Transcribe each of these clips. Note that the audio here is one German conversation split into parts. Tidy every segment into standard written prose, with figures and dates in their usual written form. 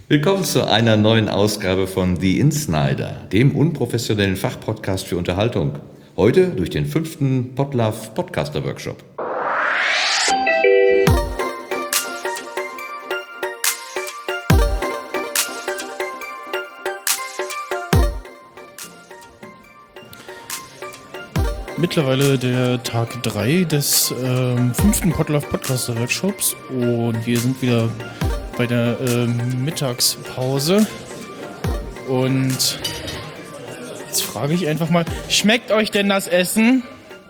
Willkommen zu einer neuen Ausgabe von The Insnider, dem unprofessionellen Fachpodcast für Unterhaltung. Heute durch den 5. Podlove Podcaster Workshop. Mittlerweile der Tag 3 des 5. Podlove Podcaster Workshops und wir sind wieder bei der Mittagspause und jetzt frage ich einfach mal, schmeckt euch denn das Essen?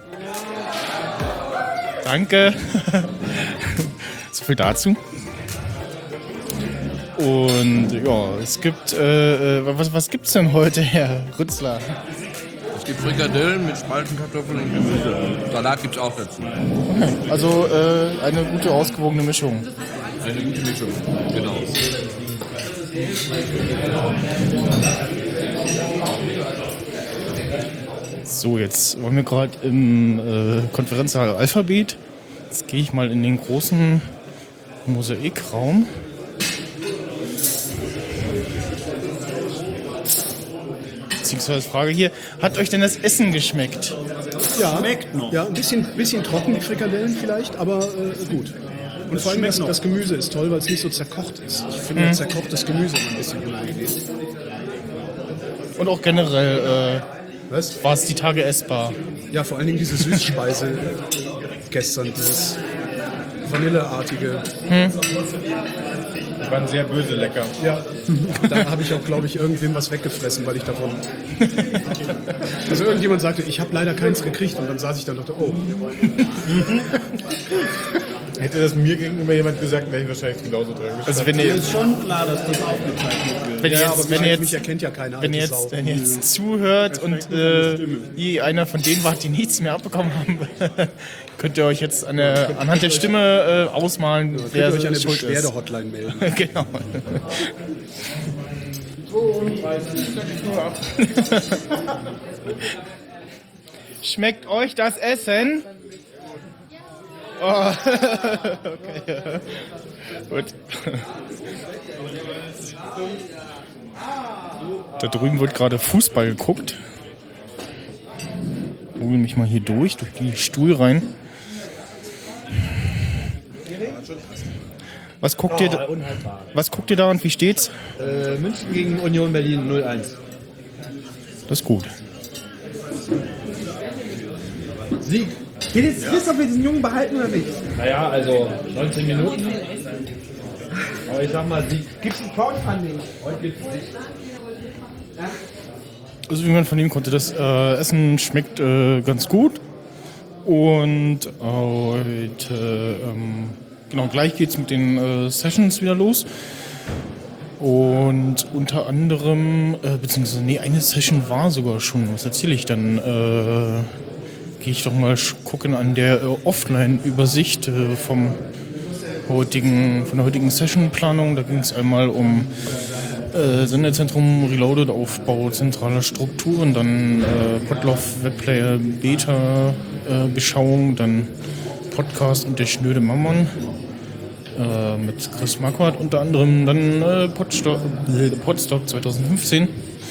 Danke. So viel dazu. Und ja, es gibt, was gibt's denn heute, Herr Rützler? Es gibt Frikadellen mit Spaltenkartoffeln und Gemüse. Salat gibt es auch dazu. Okay. Also eine gute, ausgewogene Mischung. Eine gute Mischung, genau. So, jetzt waren wir gerade im Konferenzsaal Alphabet. Jetzt gehe ich mal in den großen Mosaikraum. Beziehungsweise Frage hier, hat euch denn das Essen geschmeckt? Ja, Schmeckt noch. ja, ein bisschen trocken, die Frikadellen vielleicht, aber gut. Und vor allem das Gemüse ist toll, weil es nicht so zerkocht ist. Ich finde zerkochtes Gemüse immer ein bisschen unangenehm. Und auch generell Was? war es die Tage essbar. Ja, vor allen Dingen diese Süßspeise gestern, dieses Vanilleartige. Die waren sehr böse lecker. Ja, da habe ich auch, glaube ich, irgendwem was weggefressen, weil ich davon... Also irgendjemand sagte, ich habe leider keins gekriegt und dann saß ich da und dachte, oh. Hätte das mir gegenüber jemand gesagt, wäre ich wahrscheinlich genauso dran. Also wenn ihr, ist schon klar, dass das aufgezeichnet wird. wenn ihr Ja, jetzt, aber wenn ihr mich jetzt, erkennt ja keiner wenn ihr alte jetzt, Sau. wenn ihr jetzt zuhört und ihr einer von denen wart, die nichts mehr abbekommen haben, könnt ihr euch jetzt anhand der Stimme ausmalen, Könnt wer ihr euch an eine schuld ist. Beschwerde-Hotline melden. Genau. Schmeckt euch das Essen? Oh. Okay. Gut. Da drüben wird gerade Fußball geguckt. Ich hole mich mal hier durch die Stuhl rein. Was guckt ihr da und wie steht's? München gegen Union Berlin 0-1. Das ist gut. Sieg. Geht jetzt Chris, ob wir diesen Jungen behalten oder nicht? Naja, also 19 Minuten. Aber ich sag mal, Sieg. Gibt's ein Crowdfunding? Heute gibt's nicht. Also wie man vernehmen konnte, das Essen schmeckt ganz gut. Und heute, genau, gleich geht's mit den Sessions wieder los. Und unter anderem, beziehungsweise, eine Session war sogar schon, was erzähle ich dann? Gehe ich doch mal gucken an der Offline-Übersicht von der heutigen Session-Planung. Da ging es einmal um Sendezentrum Reloaded, Aufbau zentraler Strukturen, dann Podlove Webplayer Beta Beschauung, dann Podcast und der schnöde Mammon mit Chris Marquardt unter anderem, dann Podstock 2015.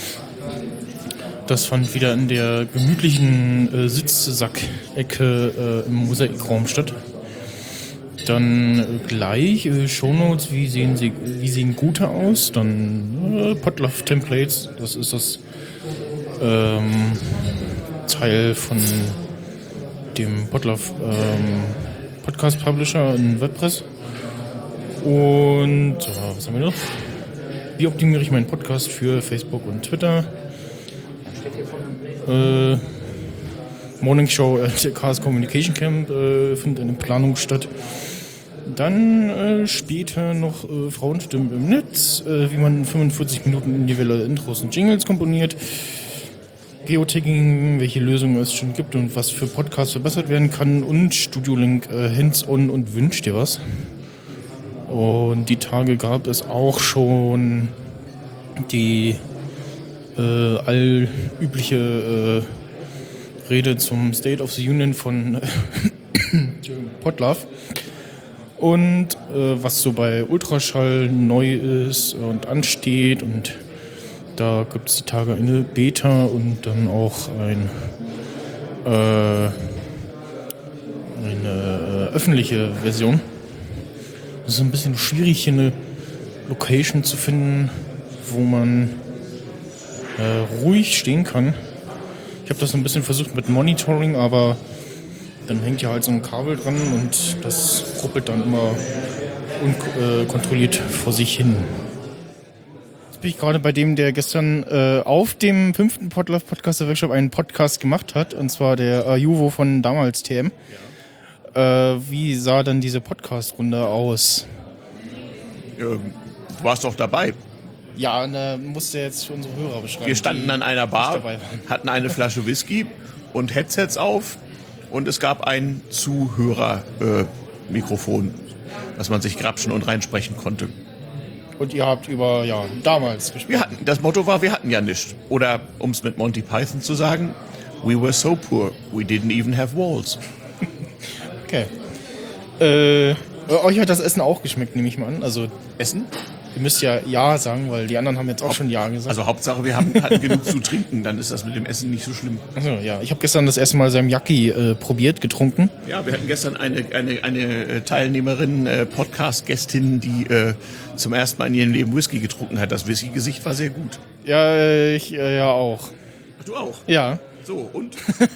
Das fand wieder in der gemütlichen Sitzsack-Ecke im Mosaikraum statt. Dann gleich Shownotes, wie sehen gute aus? Dann Podlove Templates, das ist das Teil von dem Podlove Podcast Publisher in WordPress. Und was haben wir noch? Wie optimiere ich meinen Podcast für Facebook und Twitter? Morning Show der Chaos Communication Camp findet eine Planung statt. Dann später noch Frauenstimmen im Netz, wie man in 45 Minuten individuelle Intros und Jingles komponiert. Geotagging, welche Lösungen es schon gibt und was für Podcasts verbessert werden kann. Und Studio Link Hands-on und Wünsch dir was. Und die Tage gab es auch schon die allübliche Rede zum State of the Union von Podlove. und was so bei Ultraschall neu ist und ansteht. Und da gibt es die Tage eine Beta und dann auch eine öffentliche Version. Es ist ein bisschen schwierig, hier eine Location zu finden, wo man ruhig stehen kann. Ich habe das ein bisschen versucht mit Monitoring, aber dann hängt ja halt so ein Kabel dran und das ruppelt dann immer unkontrolliert vor sich hin. Jetzt bin ich gerade bei dem, der gestern auf dem 5. Podlove Podcaster Workshop einen Podcast gemacht hat, und zwar der Juvo von damals TM. Ja. Wie sah dann diese Podcast-Runde aus? Du warst doch dabei. Ja, da musste jetzt für unsere Hörer beschreiben. Wir standen an einer Bar, hatten eine Flasche Whisky und Headsets auf und es gab ein Zuhörermikrofon, dass man sich grapschen und reinsprechen konnte. Und ihr habt über, damals gespielt. Das Motto war, wir hatten ja nichts. Oder, um es mit Monty Python zu sagen, we were so poor, we didn't even have walls. Okay. Euch hat das Essen auch geschmeckt, nehme ich mal an. Also Essen? Ihr müsst ja sagen, weil die anderen haben jetzt auch schon Ja gesagt. Also Hauptsache, wir hatten genug zu trinken, dann ist das mit dem Essen nicht so schlimm. Achso, ja. Ich habe gestern das erste Mal Salmiakki probiert, getrunken. Ja, wir hatten gestern eine Teilnehmerin, Podcast-Gästin, die zum ersten Mal in ihrem Leben Whisky getrunken hat. Das Whisky-Gesicht war sehr gut. Ja, ich ja auch. Ach, du auch? Ja. So, und?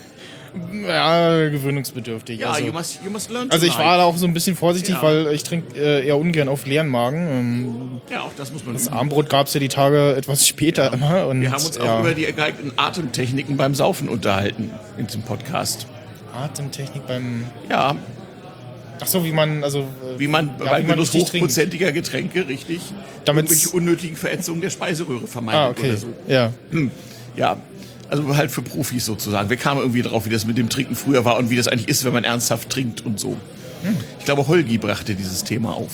Ja, gewöhnungsbedürftig. Ja, also, you must learn also ich tonight. war da auch so ein bisschen vorsichtig, Ja. weil ich trinke eher ungern auf leeren Magen. Ja, auch das muss man Das üben. Abendbrot gab es ja die Tage etwas später immer. Und Wir haben uns auch über die geeigneten Atemtechniken beim Saufen unterhalten in diesem Podcast. Atemtechnik beim... Ja, Achso, wie man... wie man beim Genuss richtig trinkt. hochprozentiger Getränke, richtig, Damit's- irgendwelche unnötigen Verätzungen der Speiseröhre vermeidet okay. oder so. Ja. Ja, also halt für Profis sozusagen. Wir kamen irgendwie drauf, wie das mit dem Trinken früher war und wie das eigentlich ist, wenn man ernsthaft trinkt und so. Ich glaube, Holgi brachte dieses Thema auf.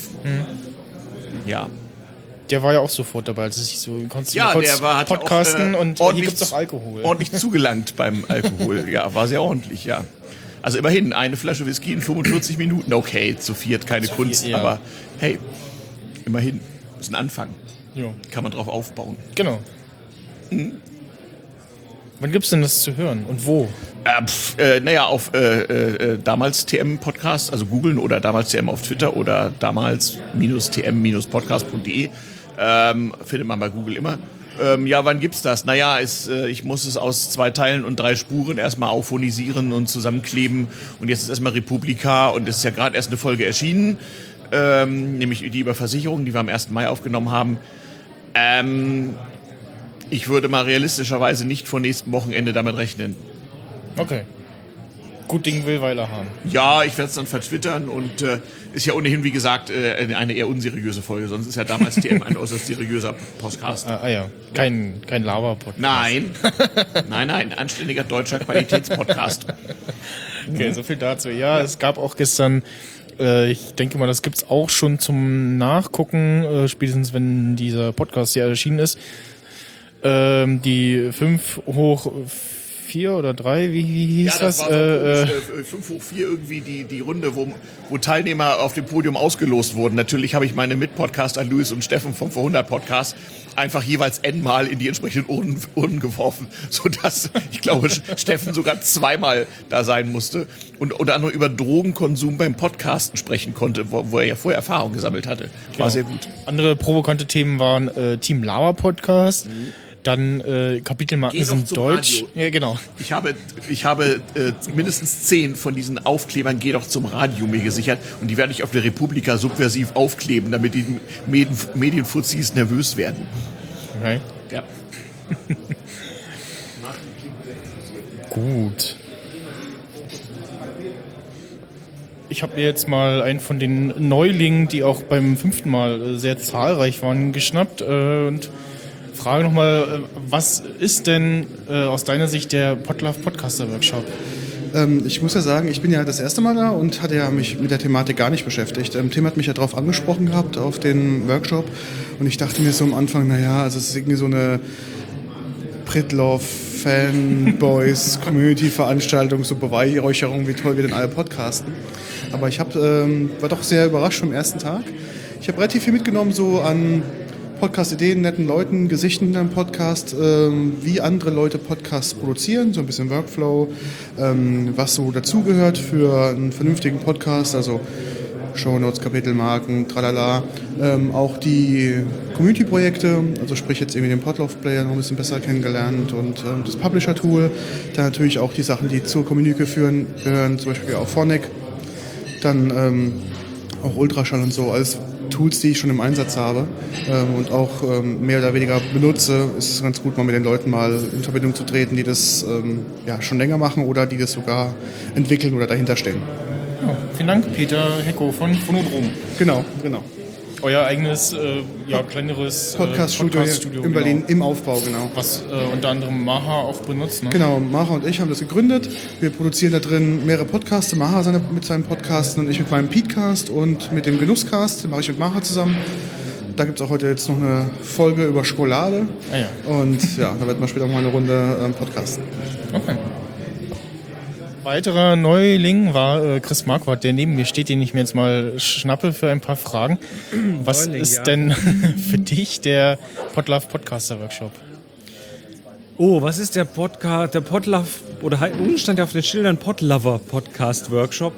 Ja. Der war ja auch sofort dabei, als es sich so konntest Ja, kurz der hat podcasten auch, und hier gibt's doch Alkohol. Ordentlich zugelangt beim Alkohol. Ja, war sehr ordentlich, ja. Also immerhin, eine Flasche Whisky in 45 Minuten. Okay, zu viert, keine Kunst, ja. aber hey, immerhin, ist ein Anfang. Ja. Kann man drauf aufbauen. Genau. Wann gibt's denn das zu hören und wo? Naja, auf damals TM Podcast, also googeln oder damals TM auf Twitter oder damals-tm-podcast.de findet man bei Google immer. Ja, wann gibt's das? Naja, ich muss es aus 2 Teilen und 3 Spuren erstmal auphonisieren und zusammenkleben. Und jetzt ist erstmal Republika und es ist ja gerade erst eine Folge erschienen, nämlich die über Versicherungen, die wir am 1. Mai aufgenommen haben. Ich würde mal realistischerweise nicht vor nächstem Wochenende damit rechnen. Okay. Gut Ding will Weiler haben. Ja, ich werde es dann vertwittern und ist ja ohnehin, wie gesagt, eine eher unseriöse Folge. Sonst ist ja damals TM ein äußerst seriöser Podcast. Ja. Kein Lava-Podcast. Nein, anständiger deutscher Qualitätspodcast. Okay, so viel dazu. Ja, es gab auch gestern, ich denke mal, das gibt's auch schon zum Nachgucken, spätestens wenn dieser Podcast ja erschienen ist. Die 5 hoch 4 oder 3, wie hieß Ja, das das? war so 5 hoch 4 irgendwie die Runde, wo Teilnehmer auf dem Podium ausgelost wurden. Natürlich habe ich meine Mitpodcaster Louis und Steffen vom Vor100 Podcast einfach jeweils n-mal in die entsprechenden Urnen geworfen, sodass, ich glaube, Steffen sogar 2-mal da sein musste und unter anderem über Drogenkonsum beim Podcasten sprechen konnte, wo er ja vorher Erfahrung gesammelt hatte. War sehr gut. Andere provokante Themen waren Team Lava Podcast, dann Kapitelmarken Geh doch sind zum deutsch. Radio. Ja, genau. Ich habe mindestens 10 von diesen Aufklebern Geh doch zum Radio mir gesichert und die werde ich auf der Republika subversiv aufkleben, damit die Medienfuzis nervös werden. Okay. Ja. Gut. Ich habe mir jetzt mal einen von den Neulingen, die auch beim 5. Mal sehr zahlreich waren, geschnappt und frage nochmal, was ist denn aus deiner Sicht der Podlove Podcaster Workshop? Ich muss ja sagen, ich bin ja das erste Mal da und hatte ja mich mit der Thematik gar nicht beschäftigt. Tim hat mich ja darauf angesprochen gehabt, auf den Workshop. Und ich dachte mir so am Anfang, naja, also es ist irgendwie so eine Pritlove Fanboys, Community-Veranstaltung, so Beweihräucherung, wie toll wir denn alle podcasten. Aber ich war doch sehr überrascht vom ersten Tag. Ich habe relativ viel mitgenommen, so an Podcast-Ideen, netten Leuten, Gesichten in einem Podcast, wie andere Leute Podcasts produzieren, so ein bisschen Workflow, was so dazugehört für einen vernünftigen Podcast, also Shownotes, Kapitelmarken, tralala. Auch die Community-Projekte, also sprich jetzt irgendwie den Podlove-Player noch ein bisschen besser kennengelernt und das Publisher-Tool. Dann natürlich auch die Sachen, die zur Community gehören, zum Beispiel auch Phonic. Dann auch Ultraschall und so, alles Tools, die ich schon im Einsatz habe und auch mehr oder weniger benutze. Ist es ganz gut, mal mit den Leuten mal in Verbindung zu treten, die das schon länger machen oder die das sogar entwickeln oder dahinter stehen. Ja, vielen Dank, Peter Hecko von Phonodrom. Genau. Euer eigenes, kleineres Podcast-Studio in Berlin im Aufbau, genau. Was unter anderem Maha auch benutzt, ne? Genau, Maha und ich haben das gegründet. Wir produzieren da drin mehrere Podcasts. Maha mit seinem Podcast und ich mit meinem Petecast und mit dem Genusscast, den mache ich mit Maha zusammen. Da gibt es auch heute jetzt noch eine Folge über Schokolade. Ah, ja. Und ja, da wird man später auch mal eine Runde podcasten. Okay. Weiterer Neuling war Chris Marquardt, der neben mir steht, den ich mir jetzt mal schnappe für ein paar Fragen. Was ist denn für dich der Podlove Podcaster Workshop? Oh, was ist der Podlove, oder unten stand ja auf den Schildern Podlover Podcast Workshop.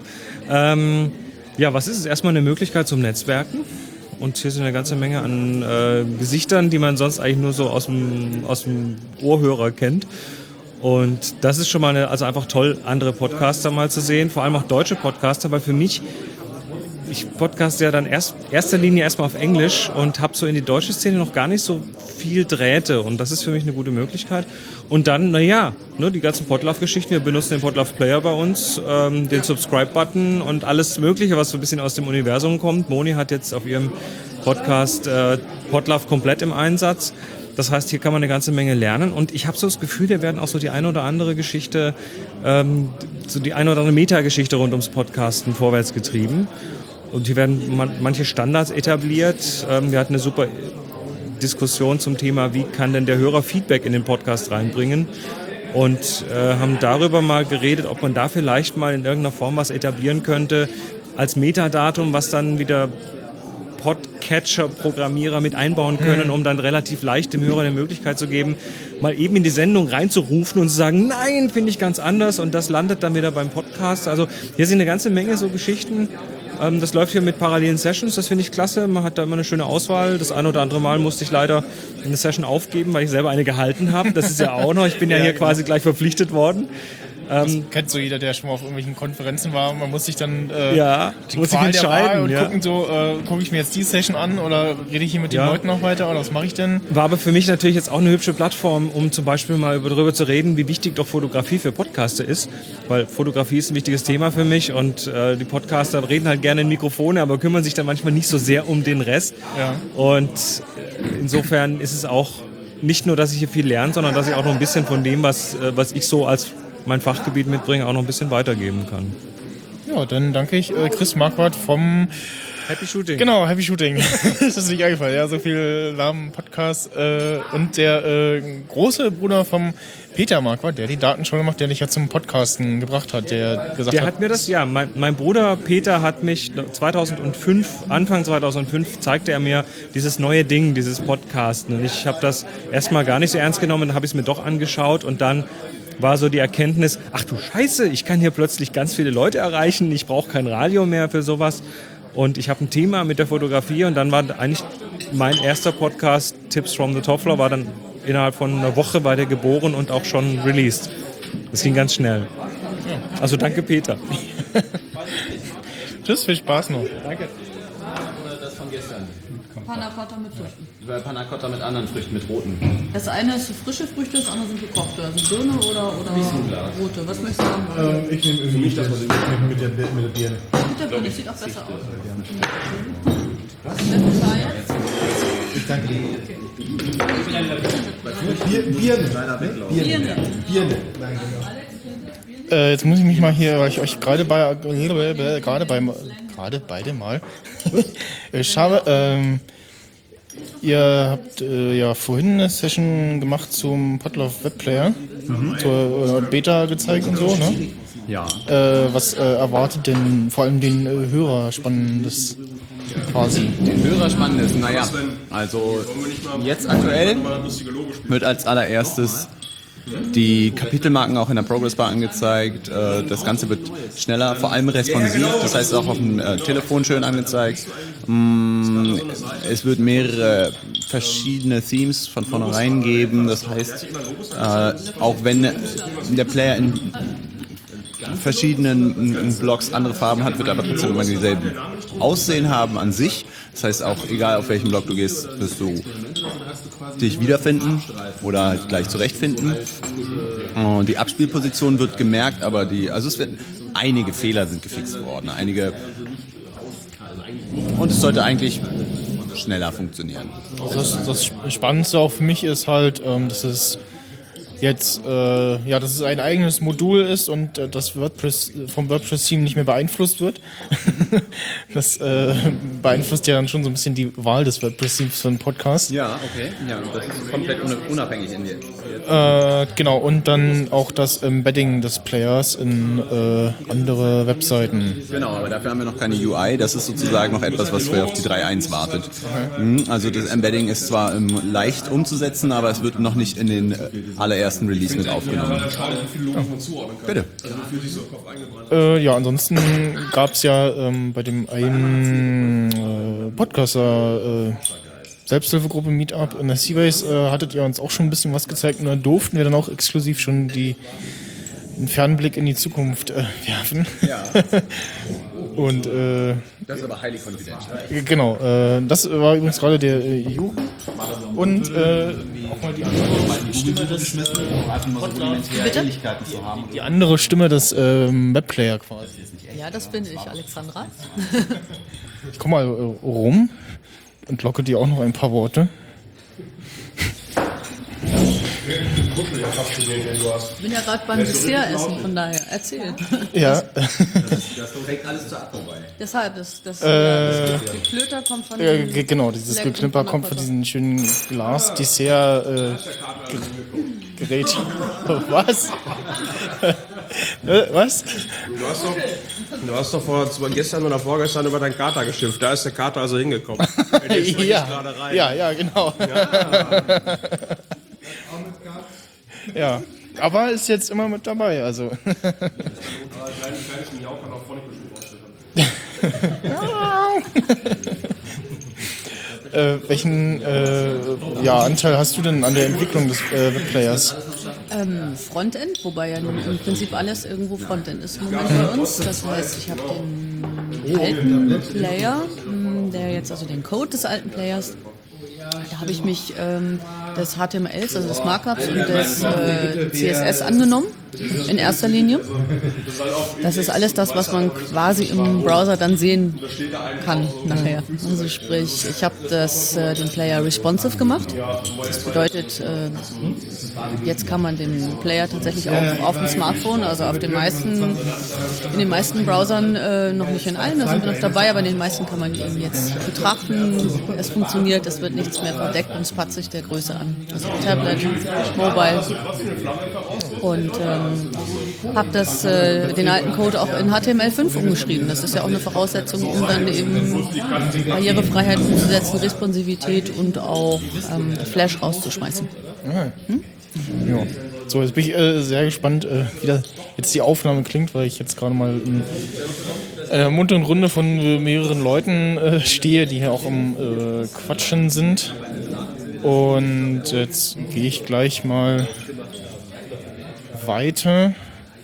Was ist es? Erstmal eine Möglichkeit zum Netzwerken. Und hier sind eine ganze Menge an Gesichtern, die man sonst eigentlich nur so aus dem Ohrhörer kennt. Und das ist schon mal einfach toll, andere Podcaster mal zu sehen, vor allem auch deutsche Podcaster, weil für mich, ich podcaste ja dann erster Linie erstmal auf Englisch und habe so in die deutsche Szene noch gar nicht so viel Drähte und das ist für mich eine gute Möglichkeit. Und dann, die ganzen Podlove-Geschichten, wir benutzen den Podlove-Player bei uns, den Subscribe-Button und alles Mögliche, was so ein bisschen aus dem Universum kommt. Moni hat jetzt auf ihrem Podcast Podlove komplett im Einsatz. Das heißt, hier kann man eine ganze Menge lernen und ich habe so das Gefühl, wir werden auch so die eine oder andere Geschichte, so die eine oder andere Metageschichte rund ums Podcasten vorwärts getrieben. Und hier werden manche Standards etabliert. Wir hatten eine super Diskussion zum Thema, wie kann denn der Hörer Feedback in den Podcast reinbringen und haben darüber mal geredet, ob man da vielleicht mal in irgendeiner Form was etablieren könnte als Metadatum, was dann wieder Podcatcher-Programmierer mit einbauen können, um dann relativ leicht dem Hörer eine Möglichkeit zu geben, mal eben in die Sendung reinzurufen und zu sagen, nein, finde ich ganz anders und das landet dann wieder beim Podcast. Also hier sind eine ganze Menge so Geschichten. Das läuft hier mit parallelen Sessions, das finde ich klasse. Man hat da immer eine schöne Auswahl. Das ein oder andere Mal musste ich leider eine Session aufgeben, weil ich selber eine gehalten habe. Das ist ja auch noch, ich bin ja hier quasi gleich verpflichtet worden. Das kennt so jeder, der schon mal auf irgendwelchen Konferenzen war. Man muss sich dann die muss Qual sich der Wahl entscheiden und ja. gucken, gucke ich mir jetzt die Session an oder rede ich hier mit den Leuten noch weiter oder was mache ich denn? War aber für mich natürlich jetzt auch eine hübsche Plattform, um zum Beispiel mal darüber zu reden, wie wichtig doch Fotografie für Podcaster ist, weil Fotografie ist ein wichtiges Thema für mich und die Podcaster reden halt gerne in Mikrofone, aber kümmern sich dann manchmal nicht so sehr um den Rest. Ja. Und insofern ist es auch nicht nur, dass ich hier viel lerne, sondern dass ich auch noch ein bisschen von dem, was ich so als mein Fachgebiet mitbringe, auch noch ein bisschen weitergeben kann. Ja, dann danke ich Chris Marquardt vom Happy Shooting. Genau, Happy Shooting. Das ist nicht eingefallen, ja, so viel Namen, Podcast und der große Bruder vom Peter Marquardt, der die Datenschule macht, der dich ja zum Podcasten gebracht hat, der gesagt hat mir das, mein Bruder Peter hat mich Anfang 2005 zeigte er mir dieses neue Ding, dieses Podcasten und ich habe das erstmal gar nicht so ernst genommen, dann habe ich es mir doch angeschaut und dann war so die Erkenntnis, ach du Scheiße, ich kann hier plötzlich ganz viele Leute erreichen, ich brauche kein Radio mehr für sowas und ich habe ein Thema mit der Fotografie und dann war eigentlich mein erster Podcast, Tips from the Top Floor, war dann innerhalb von einer Woche war der geboren und auch schon released. Das ging ganz schnell. Also danke Peter. Tschüss, viel Spaß noch. Danke. Das von gestern. Panna Cotta mit Früchten. Panna Cotta mit anderen Früchten, mit roten. Das eine ist frische Früchte, das andere sind gekochte. Also Birne oder rote. Was möchtest du haben? Ich nehme irgendwie das, was ich mit der Birne. Mit der Birne, das sieht auch besser aus. Was? Ich danke dir. Birne. Jetzt muss ich mich mal hier, weil ich euch gerade beide mal ich habe Ihr habt ja vorhin eine Session gemacht zum Podlove Webplayer, zur Beta gezeigt und so, ne? Ja. Was erwartet denn vor allem den Hörer Spannendes quasi? Den Hörer Spannendes, naja, also jetzt aktuell wird als allererstes die Kapitelmarken auch in der Progress-Bar angezeigt. Das Ganze wird schneller, vor allem responsiv, das heißt auch auf dem Telefon schön angezeigt. Es wird mehrere verschiedene Themes von vornherein geben, das heißt, auch wenn der Player in verschiedenen Blocks andere Farben hat, wird aber trotzdem immer dieselben Aussehen haben an sich. Das heißt auch, egal auf welchen Block du gehst, wirst du dich wiederfinden oder halt gleich zurechtfinden. Und die Abspielposition wird gemerkt, aber einige Fehler sind gefixt worden. Und es sollte eigentlich schneller funktionieren. Das Spannendste auch für mich ist halt, dass es jetzt dass es ein eigenes Modul ist und das WordPress vom WordPress-Team nicht mehr beeinflusst wird. Das beeinflusst ja dann schon so ein bisschen die Wahl des WordPress-Teams für einen Podcast. Ja, okay. Ja, das ist komplett unabhängig in dir. Genau, und dann auch das Embedding des Players in andere Webseiten. Genau, aber dafür haben wir noch keine UI. Das ist sozusagen noch etwas, was auf die 3.1 wartet. Also das Embedding ist zwar leicht umzusetzen, aber es wird noch nicht in den allerersten Release mit aufgenommen. Bitte. Ja, ansonsten gab es ja bei dem einen Podcaster Selbsthilfegruppe Meetup in der Seabase hattet ihr uns auch schon ein bisschen was gezeigt und da durften wir dann auch exklusiv schon einen Fernblick in die Zukunft werfen. Ja. Und das ist aber highly confidential. Genau, das war übrigens gerade der Ju. Und auch mal die andere Stimme des Webplayer quasi. Ja, das bin ich, Alexandra. Ich komm mal rum und locke dir auch noch ein paar Worte. Ich bin ja gerade beim Dessertessen, von daher erzähl. Ja. Das trägt alles zur Atmung bei. Deshalb, das Geklöter kommt von genau, dieses Geknipper kommt von diesem schönen Glas-Dessert-Gerät. Was? Was? Du hast doch gestern oder vorgestern über deinen Kater geschimpft. Da ist der Kater also hingekommen. Ja, genau. Ja, aber ist jetzt immer mit dabei, also. Welchen Anteil hast du denn an der Entwicklung des Webplayers? Frontend, wobei ja nun im Prinzip alles irgendwo Frontend ist im Moment bei uns. Das heißt, ich habe den alten Player, der jetzt also den Code des alten Players, da habe ich mich des HTMLs, also des Markups und des CSS angenommen, in erster Linie. Das ist alles das, was man quasi im Browser dann sehen kann nachher. Also sprich, ich habe den Player responsive gemacht. Das bedeutet, jetzt kann man den Player tatsächlich auch auf dem Smartphone, also in den meisten Browsern, noch nicht in allen, da sind wir noch dabei, aber in den meisten kann man ihn jetzt betrachten. Es funktioniert, es wird nichts mehr verdeckt und es passt sich der Größe an. Also Tablet, Mobile und habe den alten Code auch in HTML5 umgeschrieben. Das ist ja auch eine Voraussetzung, um dann eben Barrierefreiheit umzusetzen, Responsivität und auch Flash rauszuschmeißen. Ja. So, jetzt bin ich sehr gespannt, wie jetzt die Aufnahme klingt, weil ich jetzt gerade mal in einer munteren Runde von mehreren Leuten stehe, die hier auch am Quatschen sind. Und jetzt gehe ich gleich mal weiter.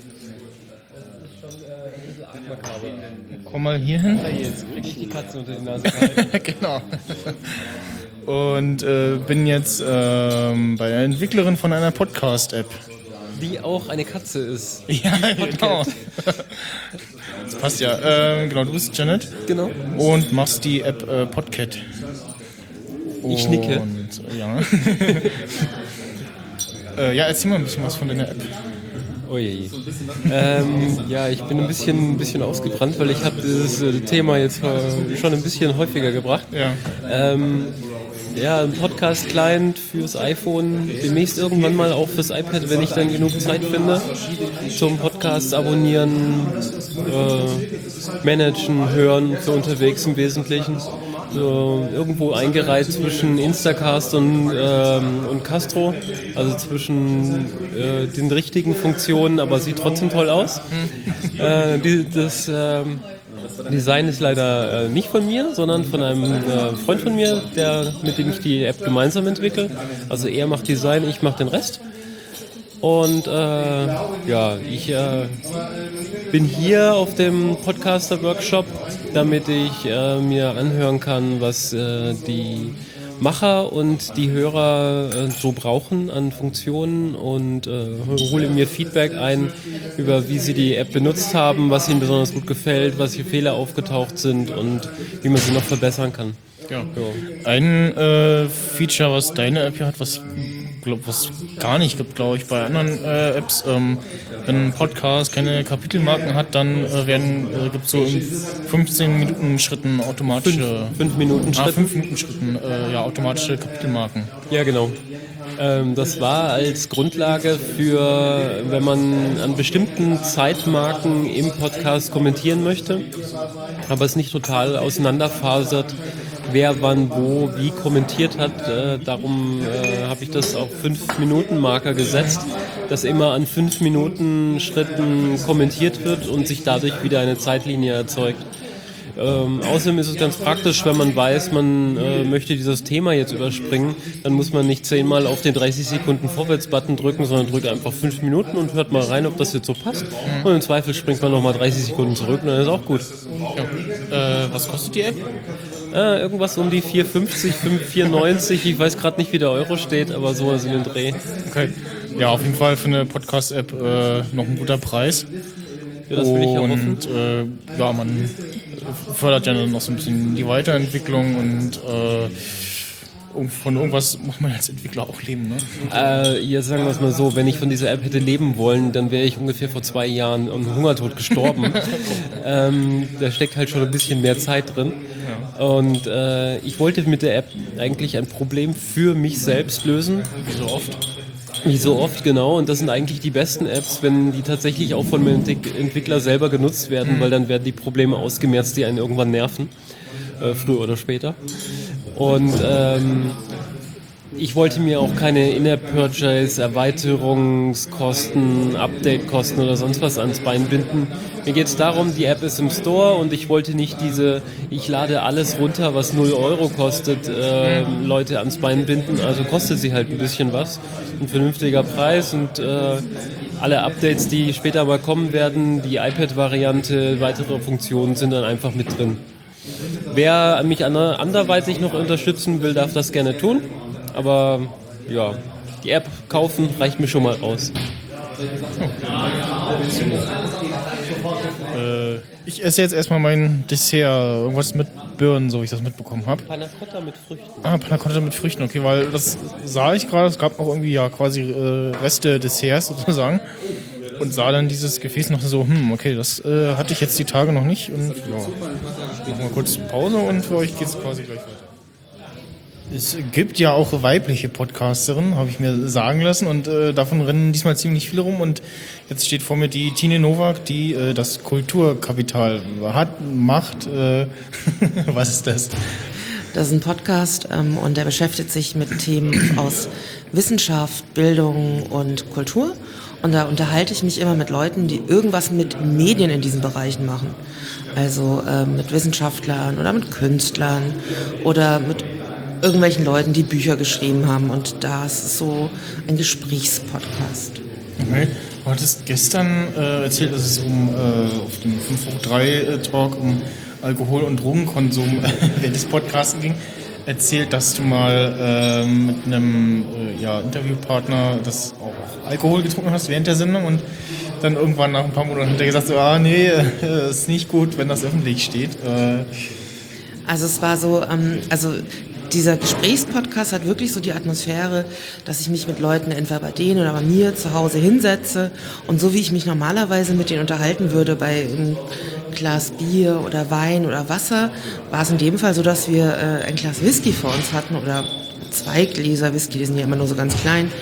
Komm mal hier hin. Jetzt krieg ich die Katze unter die Nase gehalten. Genau. Und bin jetzt bei der Entwicklerin von einer Podcast-App. Die auch eine Katze ist. Ja, genau. Das passt ja. Genau, du bist Janet. Genau. Und machst die App Podcat. Ich nicke. Ja. Ja, erzähl mal ein bisschen was von deiner App. Oh je. Ja, ich bin ein bisschen ausgebrannt, weil ich habe dieses Thema jetzt schon ein bisschen häufiger gebracht. Ja. ein Podcast-Client fürs iPhone, demnächst irgendwann mal auch fürs iPad, wenn ich dann genug Zeit finde, zum Podcast abonnieren, managen, hören, für unterwegs im Wesentlichen. Irgendwo eingereiht zwischen Instacast und Castro, also zwischen den richtigen Funktionen, aber sieht trotzdem toll aus. Das Design ist leider nicht von mir, sondern von einem Freund von mir, mit dem ich die App gemeinsam entwickle. Also er macht Design, ich mache den Rest. Und ich bin hier auf dem Podcaster-Workshop, damit ich mir anhören kann, was die Macher und die Hörer so brauchen an Funktionen und hole mir Feedback ein über wie sie die App benutzt haben, was ihnen besonders gut gefällt, was hier Fehler aufgetaucht sind und wie man sie noch verbessern kann. Ja. Ein Feature, was deine App hier hat, was gar nicht gibt, glaube ich, bei anderen Apps. Wenn ein Podcast keine Kapitelmarken hat, dann gibt es so in 15 Minuten Schritten automatische... 5 Minuten Schritten? 5 Minuten Schritten, automatische Kapitelmarken. Ja, genau. Das war als Grundlage für, wenn man an bestimmten Zeitmarken im Podcast kommentieren möchte, aber es nicht total auseinanderfasert, wer wann wo wie kommentiert hat. Darum habe ich das auf 5-Minuten-Marker gesetzt, dass immer an 5 Minuten Schritten kommentiert wird und sich dadurch wieder eine Zeitlinie erzeugt. Außerdem ist es ganz praktisch, wenn man weiß, man möchte dieses Thema jetzt überspringen, dann muss man nicht 10-mal auf den 30 Sekunden Vorwärts-Button drücken, sondern drückt einfach 5 Minuten und hört mal rein, ob das jetzt so passt. Und im Zweifel springt man nochmal 30 Sekunden zurück und dann ist auch gut. Ja. Was kostet die App? Irgendwas um die 4,50, 4,90. Ich weiß gerade nicht, wie der Euro steht, aber sowas in den Dreh. Okay. Ja, auf jeden Fall für eine Podcast-App noch ein guter Preis. Ja, das will ich ja hoffen. Und man fördert ja dann noch so ein bisschen die Weiterentwicklung und von irgendwas muss man als Entwickler auch leben, ne? Ja, sagen wir es mal so, wenn ich von dieser App hätte leben wollen, dann wäre ich ungefähr vor 2 Jahren am Hungertod gestorben. Da steckt halt schon ein bisschen mehr Zeit drin. Ja. Und ich wollte mit der App eigentlich ein Problem für mich selbst lösen. Wie so oft, genau. Und das sind eigentlich die besten Apps, wenn die tatsächlich auch von dem Entwickler selber genutzt werden, weil dann werden die Probleme ausgemerzt, die einen irgendwann nerven. Früher oder später. Und ich wollte mir auch keine In-App-Purchase, Erweiterungskosten, Update-Kosten oder sonst was ans Bein binden. Mir geht es darum, die App ist im Store und ich wollte nicht ich lade alles runter, was 0 Euro kostet, Leute ans Bein binden. Also kostet sie halt ein bisschen was. Ein vernünftiger Preis und alle Updates, die später mal kommen werden, die iPad-Variante, weitere Funktionen sind dann einfach mit drin. Wer mich anderweitig noch unterstützen will, darf das gerne tun. Aber ja, die App kaufen reicht mir schon mal aus. Ich esse jetzt erstmal mein Dessert. Irgendwas mit Birnen, so wie ich das mitbekommen habe. Panna Cotta mit Früchten. Panna Cotta mit Früchten, okay, weil das sah ich gerade. Es gab noch irgendwie quasi Reste Desserts sozusagen. Und sah dann dieses Gefäß noch so, okay, das hatte ich jetzt die Tage noch nicht. Und ja, machen wir kurz Pause und für euch geht es quasi gleich weiter. Es gibt ja auch weibliche Podcasterinnen, habe ich mir sagen lassen, und davon rennen diesmal ziemlich viele rum. Und jetzt steht vor mir die Tine Nowak, die das Kulturkapital macht. Was ist das? Das ist ein Podcast und der beschäftigt sich mit Themen aus Wissenschaft, Bildung und Kultur. Und da unterhalte ich mich immer mit Leuten, die irgendwas mit Medien in diesen Bereichen machen. Also mit Wissenschaftlern oder mit Künstlern oder mit irgendwelchen Leuten, die Bücher geschrieben haben. Und das ist so ein Gesprächspodcast. Okay. Du hattest gestern erzählt, dass es auf dem 5-3-Talk um Alkohol- und Drogenkonsum während des Podcasts ging. Erzählt, dass du mal mit einem Interviewpartner das auch Alkohol getrunken hast während der Sendung und dann irgendwann nach ein paar Monaten hat er gesagt, ist nicht gut, wenn das öffentlich steht. Also es war so, dieser Gesprächspodcast hat wirklich so die Atmosphäre, dass ich mich mit Leuten entweder bei denen oder bei mir zu Hause hinsetze und so wie ich mich normalerweise mit denen unterhalten würde bei ein Glas Bier oder Wein oder Wasser, war es in dem Fall so, dass wir ein Glas Whisky vor uns hatten oder 2 Gläser Whisky, die sind ja immer nur so ganz klein.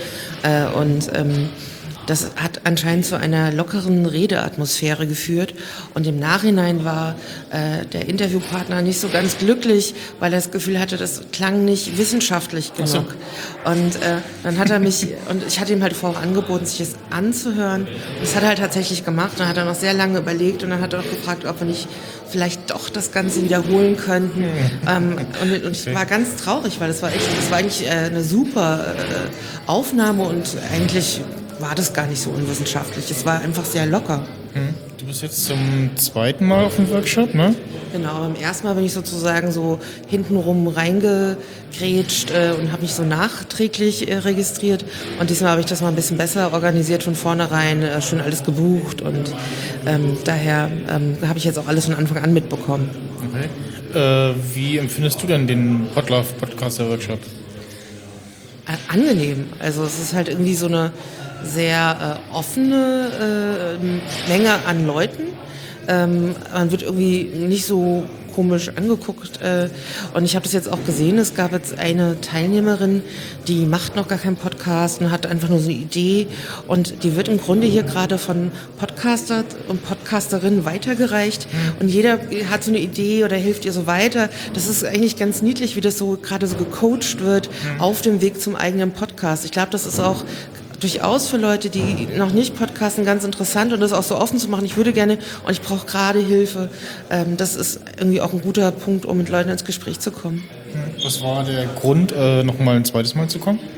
Das hat anscheinend zu einer lockeren Redeatmosphäre geführt und im Nachhinein war der Interviewpartner nicht so ganz glücklich, weil er das Gefühl hatte, das klang nicht wissenschaftlich genug. So. Und dann hat er mich, und ich hatte ihm halt vorher angeboten, sich das anzuhören. Und das hat er halt tatsächlich gemacht. Dann hat er noch sehr lange überlegt und dann hat er auch gefragt, ob wir nicht vielleicht doch das Ganze wiederholen könnten. Und ich war ganz traurig, weil das war eigentlich eine super Aufnahme und eigentlich war das gar nicht so unwissenschaftlich. Es war einfach sehr locker. Du bist jetzt zum 2. Mal auf dem Workshop, ne? Genau, beim ersten Mal bin ich sozusagen so hintenrum reingegrätscht und habe mich so nachträglich registriert. Und diesmal habe ich das mal ein bisschen besser organisiert von vornherein, schon alles gebucht. Und daher habe ich jetzt auch alles von Anfang an mitbekommen. Okay. Wie empfindest du denn den Podlove Podcaster Workshop? Angenehm. Also es ist halt irgendwie so eine sehr offene Menge an Leuten. Man wird irgendwie nicht so komisch angeguckt. Und ich habe das jetzt auch gesehen, es gab jetzt eine Teilnehmerin, die macht noch gar keinen Podcast und hat einfach nur so eine Idee. Und die wird im Grunde hier gerade von Podcaster und Podcasterinnen weitergereicht. Und jeder hat so eine Idee oder hilft ihr so weiter. Das ist eigentlich ganz niedlich, wie das so gerade so gecoacht wird auf dem Weg zum eigenen Podcast. Ich glaube, das ist auch durchaus für Leute, die noch nicht podcasten, ganz interessant und das auch so offen zu machen. Ich würde gerne und ich brauche gerade Hilfe. Das ist irgendwie auch ein guter Punkt, um mit Leuten ins Gespräch zu kommen. Was war der Grund, noch mal ein zweites Mal zu kommen?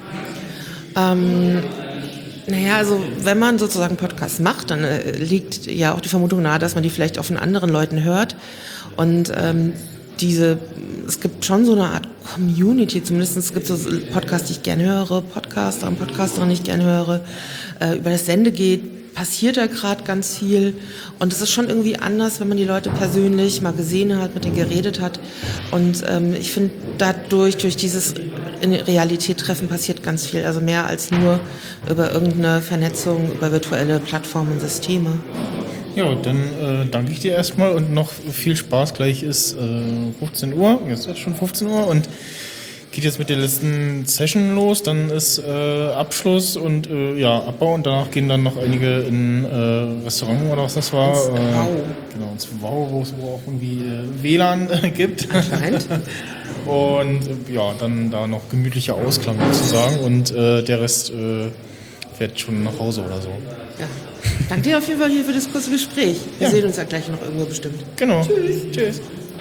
Naja, also wenn man sozusagen Podcasts macht, dann liegt ja auch die Vermutung nahe, dass man die vielleicht auch von anderen Leuten hört. Und es gibt schon so eine Art Community, zumindest gibt es so Podcasts, die ich gerne höre, Podcaster und Podcasterinnen, die ich gerne höre. Über das Sendegeht passiert da gerade ganz viel und es ist schon irgendwie anders, wenn man die Leute persönlich mal gesehen hat, mit denen geredet hat und ich finde durch dieses in Realität treffen passiert ganz viel, also mehr als nur über irgendeine Vernetzung, über virtuelle Plattformen und Systeme. Ja, dann danke ich dir erstmal und noch viel Spaß. Gleich ist 15 Uhr, jetzt ist schon 15 Uhr und geht jetzt mit der letzten Session los. Dann ist Abschluss und Abbau und danach gehen dann noch einige in Restaurant oder was das war. Genau, ins Wow, wo es auch irgendwie WLAN gibt. Und dann da noch gemütlicher Ausklang sozusagen und der Rest fährt schon nach Hause oder so. Ja. Danke dir auf jeden Fall hier für das kurze Gespräch. Wir sehen uns ja gleich noch irgendwo bestimmt. Genau. Tschüss.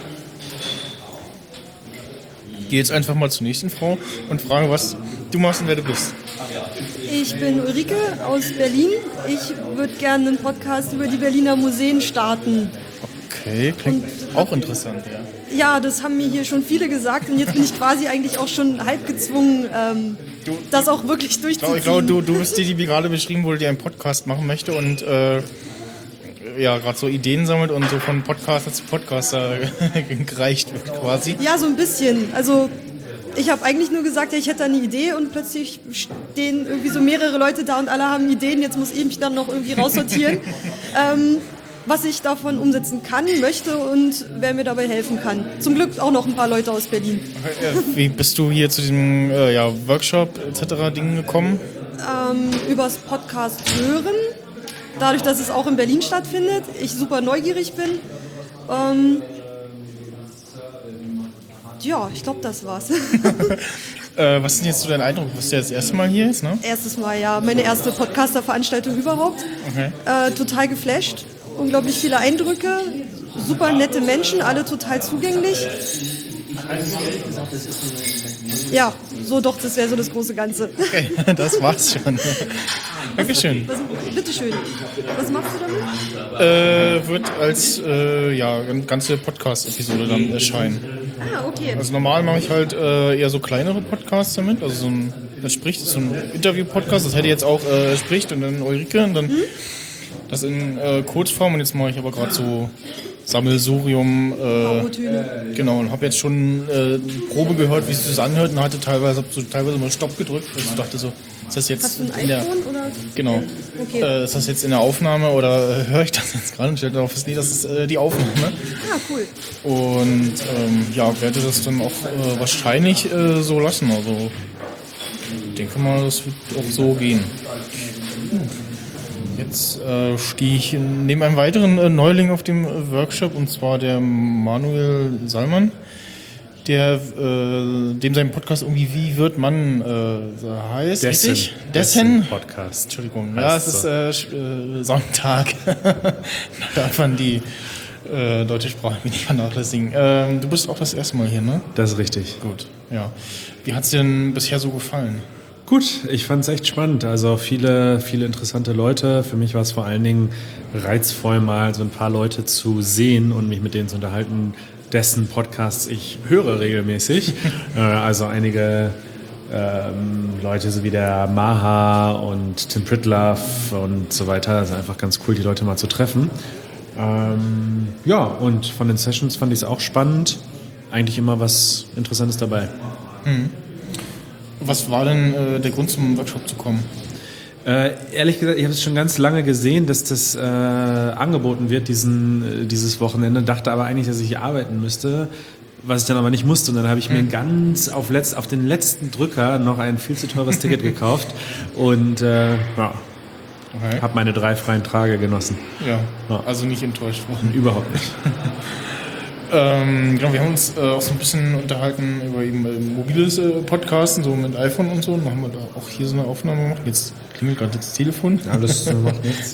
Ich gehe jetzt einfach mal zur nächsten Frau und frage, was du machst und wer du bist. Ich bin Ulrike aus Berlin. Ich würde gerne einen Podcast über die Berliner Museen starten. Okay, klingt auch interessant, ja. Ja, das haben mir hier schon viele gesagt und jetzt bin ich quasi eigentlich auch schon halb gezwungen, das auch wirklich durchzuziehen. Ich glaube, du bist die mir gerade beschrieben wurde, die einen Podcast machen möchte und gerade so Ideen sammelt und so von Podcaster zu Podcaster gereicht wird quasi. Ja, so ein bisschen. Also ich habe eigentlich nur gesagt, ich hätte eine Idee und plötzlich stehen irgendwie so mehrere Leute da und alle haben Ideen. Jetzt muss ich mich dann noch irgendwie raussortieren. Was ich davon umsetzen kann, möchte und wer mir dabei helfen kann. Zum Glück auch noch ein paar Leute aus Berlin. Wie bist du hier zu diesem Workshop etc. Dingen gekommen? Übers Podcast hören, dadurch, dass es auch in Berlin stattfindet, ich super neugierig bin. Ich glaube, das war's. Was ist denn jetzt so dein Eindruck? Du bist ja das erste Mal hier jetzt, ne? Erstes Mal, ja. Meine erste Podcaster-Veranstaltung überhaupt. Okay. Total geflasht. Unglaublich viele Eindrücke, super nette Menschen, alle total zugänglich. Ja, das wäre so das große Ganze. Okay, das war's schon. Dankeschön. Bitteschön. Was machst du damit? Wird als eine ganze Podcast-Episode dann erscheinen. Ah, okay. Also normal mache ich halt eher so kleinere Podcasts damit, also so ein Interview-Podcast, das hätte jetzt auch Spricht und dann Ulrike und dann das in Kurzform und jetzt mache ich aber gerade so Sammelsurium. Genau, und habe jetzt schon Probe gehört, wie sich das anhört und hatte teilweise mal Stopp gedrückt. Also ich dachte so, ist das jetzt Hast du ein iPhone oder Genau. Okay. Ist das jetzt in der Aufnahme oder höre ich das jetzt gerade und stelle darauf fest, nee, das ist die Aufnahme. Ah, cool. Und werde das dann auch wahrscheinlich so lassen. Also ich denke mal, das wird auch so gehen. Jetzt stehe ich neben einem weiteren Neuling auf dem Workshop, und zwar der Manuel Salman, dem sein Podcast irgendwie Wie wird man heißt, richtig? Dessen Podcast. Entschuldigung, ja, es ist Sonntag. Da darf man die deutsche Sprache nicht vernachlässigen. Du bist auch das erste Mal hier, ne? Das ist richtig. Gut, ja. Wie hat es dir denn bisher so gefallen? Gut, ich fand es echt spannend. Also viele interessante Leute. Für mich war es vor allen Dingen reizvoll, mal so ein paar Leute zu sehen und mich mit denen zu unterhalten, dessen Podcasts ich höre regelmäßig. Also einige Leute, so wie der Maha und Tim Pritlove und so weiter. Also einfach ganz cool, die Leute mal zu treffen. Und von den Sessions fand ich es auch spannend. Eigentlich immer was Interessantes dabei. Mhm. Was war denn der Grund, zum Workshop zu kommen? Ehrlich gesagt, ich habe es schon ganz lange gesehen, dass das angeboten wird, dieses Wochenende. Dachte aber eigentlich, dass ich hier arbeiten müsste, was ich dann aber nicht musste. Und dann habe ich mir ganz auf den letzten Drücker noch ein viel zu teures Ticket gekauft und habe meine 3 freien Tage genossen. Ja, also nicht enttäuscht worden. Überhaupt nicht. Genau, wir haben uns auch so ein bisschen unterhalten über eben mobiles Podcasten, so mit iPhone und so. Dann haben wir da auch hier so eine Aufnahme gemacht. Jetzt klingelt gerade das Telefon. Ja, das macht nichts.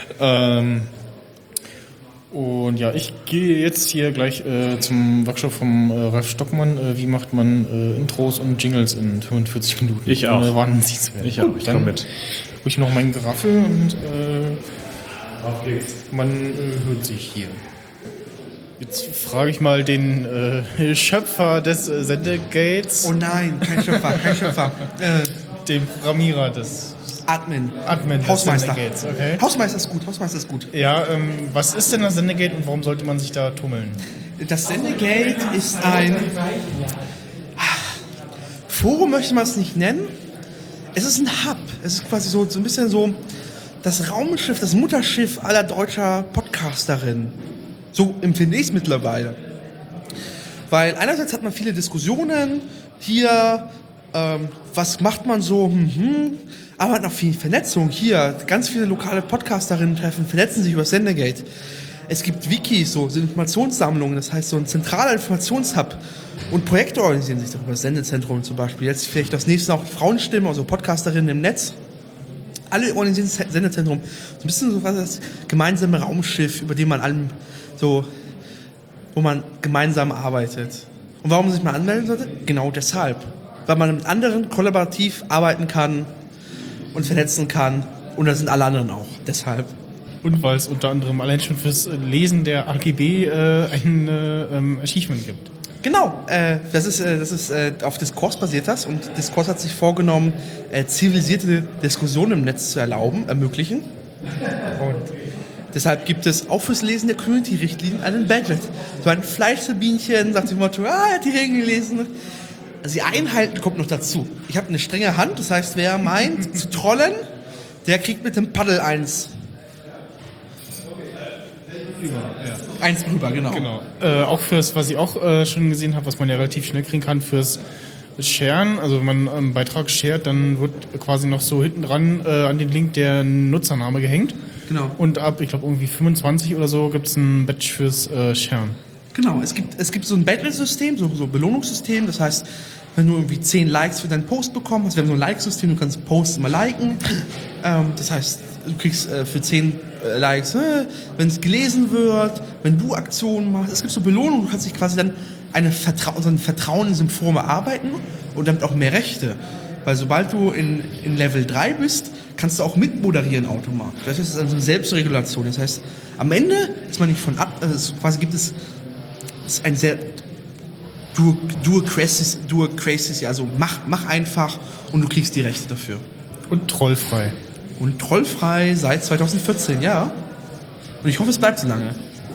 Und ja, ich gehe jetzt hier gleich zum Workshop vom Ralf Stockmann. Wie macht man Intros und Jingles in 45 Minuten? Ich auch. Ich auch. Ich komme mit. Hol ich noch meinen Geraffel und auf geht's. Man hört sich hier. Jetzt frage ich mal den Schöpfer des Sendegates. Oh nein, kein Schöpfer. Den Programmierer des Admin. Hausmeister. Des Okay. Hausmeister ist gut. Ja, was ist denn das Sendegate und warum sollte man sich da tummeln? Das Sendegate ist ein Forum, möchte man es nicht nennen. Es ist ein Hub. Es ist quasi so ein bisschen so das Raumschiff, das Mutterschiff aller deutscher Podcasterinnen. So empfinde ich es mittlerweile. Weil einerseits hat man viele Diskussionen hier, was macht man so, aber man hat noch viel Vernetzung hier. Ganz viele lokale Podcasterinnen treffen, vernetzen sich über das Sendegate. Es gibt Wikis, so Informationssammlungen, das heißt so ein zentraler Informationshub. Und Projekte organisieren sich darüber, das Sendezentrum zum Beispiel. Jetzt vielleicht das nächste auch Frauenstimmen, also Podcasterinnen im Netz. Alle organisieren das Sendezentrum. So ein bisschen so das gemeinsame Raumschiff, über dem man allem so, wo man gemeinsam arbeitet. Und warum man sich mal anmelden sollte? Genau deshalb. Weil man mit anderen kollaborativ arbeiten kann und vernetzen kann. Und da sind alle anderen auch. Deshalb. Und weil es unter anderem allein schon fürs Lesen der AGB ein Achievement gibt. Genau, das ist auf Diskurs basiert das, und Diskurs hat sich vorgenommen, zivilisierte Diskussionen im Netz zu ermöglichen. Und deshalb gibt es auch fürs Lesen der Community-Richtlinien einen Badget. So ein Fleischsabinchen, sagt dem Motto, er hat die Regeln gelesen. Also die Einhalten kommt noch dazu. Ich habe eine strenge Hand, das heißt, wer meint zu trollen, der kriegt mit dem Paddel 1. Eins drüber, genau. Auch fürs, was ich auch schon gesehen habe, was man ja relativ schnell kriegen kann, fürs Sharen. Also wenn man einen Beitrag shared, dann wird quasi noch so hinten dran an den Link der Nutzername gehängt. Genau. Und ab, ich glaube, irgendwie 25 oder so gibt es ein Badge fürs Sharen. Genau, es gibt so ein Badge-System, so ein Belohnungssystem. Das heißt, wenn du irgendwie 10 Likes für deinen Post bekommst, also wir haben so ein Like-System, du kannst Posts immer liken. Das heißt, du kriegst für 10 Likes, wenn es gelesen wird, wenn du Aktionen machst. Es gibt so Belohnungen, du kannst dich quasi dann so ein Vertrauen in diesem Forum erarbeiten und damit auch mehr Rechte. Weil sobald du in Level 3 bist, kannst du auch mitmoderieren automatisch. Das ist also eine Selbstregulation. Das heißt, am Ende ist man nicht quasi gibt es ein sehr Dual Crisis, also mach einfach und du kriegst die Rechte dafür. Und trollfrei. Und trollfrei seit 2014, ja. Und ich hoffe, es bleibt so lange.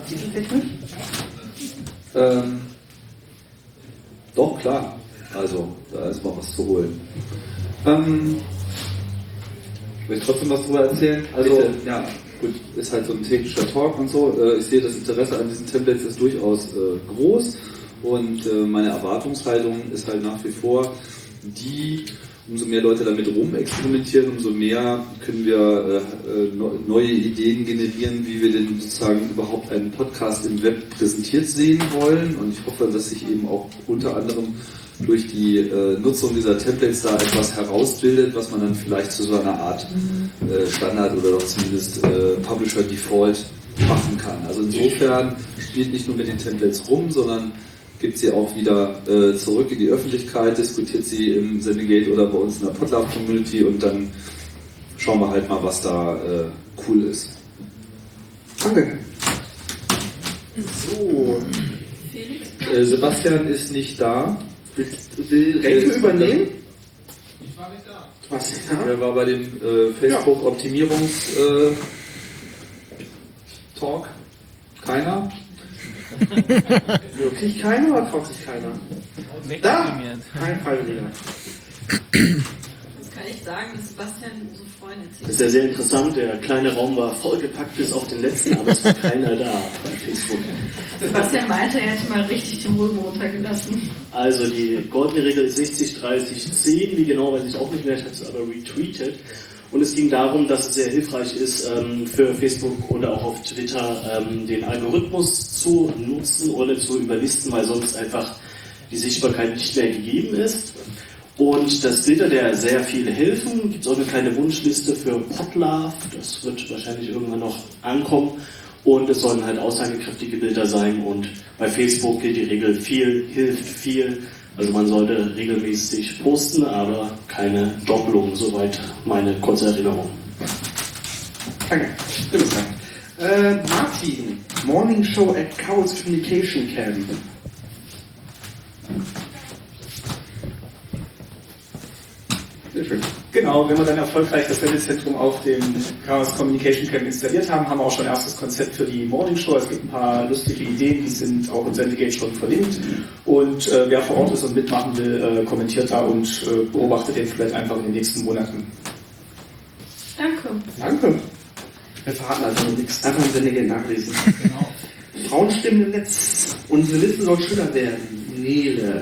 Doch, klar. Also, da ist mal was zu holen. Ich möchte trotzdem was drüber erzählen. Also, ja, gut, ist halt so ein technischer Talk und so. Ich sehe, das Interesse an diesen Templates ist durchaus groß und meine Erwartungshaltung ist halt nach wie vor umso mehr Leute damit rumexperimentieren, umso mehr können wir neue Ideen generieren, wie wir denn sozusagen überhaupt einen Podcast im Web präsentiert sehen wollen. Und ich hoffe, dass sich eben auch unter anderem durch die Nutzung dieser Templates da etwas herausbildet, was man dann vielleicht zu so einer Art Standard oder doch zumindest Publisher Default machen kann. Also insofern spielt nicht nur mit den Templates rum, sondern gibt sie auch wieder zurück in die Öffentlichkeit, diskutiert sie im Sendegate oder bei uns in der Podlove-Community und dann schauen wir halt mal, was da cool ist. Danke. So, Sebastian ist nicht da. Will Renke übernehmen? Ich war nicht da. Was? Er war bei dem Facebook-Optimierungs-Talk. Keiner? Wirklich keiner oder traut sich keiner? Da! Kein Freiwilliger. Das kann ich sagen, dass Sebastian so Freunde erzählt. Das ist ja sehr interessant. Der kleine Raum war vollgepackt bis auf den letzten, aber es war keiner da bei Facebook. Sebastian meinte, er hätte mal richtig den Rücken runtergelassen. Also die goldene Regel ist 60, 30, 10. Wie genau weiß ich auch nicht mehr, ich habe es aber retweetet. Und es ging darum, dass es sehr hilfreich ist, für Facebook oder auch auf Twitter den Algorithmus zu nutzen oder zu überlisten, weil sonst einfach die Sichtbarkeit nicht mehr gegeben ist. Und das Bilder, der sehr viel helfen, gibt es auch eine kleine Wunschliste für Podlove, das wird wahrscheinlich irgendwann noch ankommen. Und es sollen halt aussagekräftige Bilder sein und bei Facebook gilt die Regel, viel hilft viel. Also man sollte regelmäßig posten, aber keine Doppelung, soweit meine kurze Erinnerung. Danke. Martin, Morning Show at Chaos Communication Camp. Sehr schön. Genau, wenn wir dann erfolgreich das Sendezentrum auf dem Chaos Communication Camp installiert haben, haben wir auch schon ein erstes Konzept für die Morning Show. Es gibt ein paar lustige Ideen, die sind auch im Sendegate schon verlinkt. Und wer vor Ort ist und mitmachen will, kommentiert da und beobachtet den Thread einfach in den nächsten Monaten. Danke. Danke. Wir verraten also noch nichts. Einfach im Sendegate nachlesen. Genau. Frauenstimmen im Netz. Unsere Liste soll schöner werden. Nele.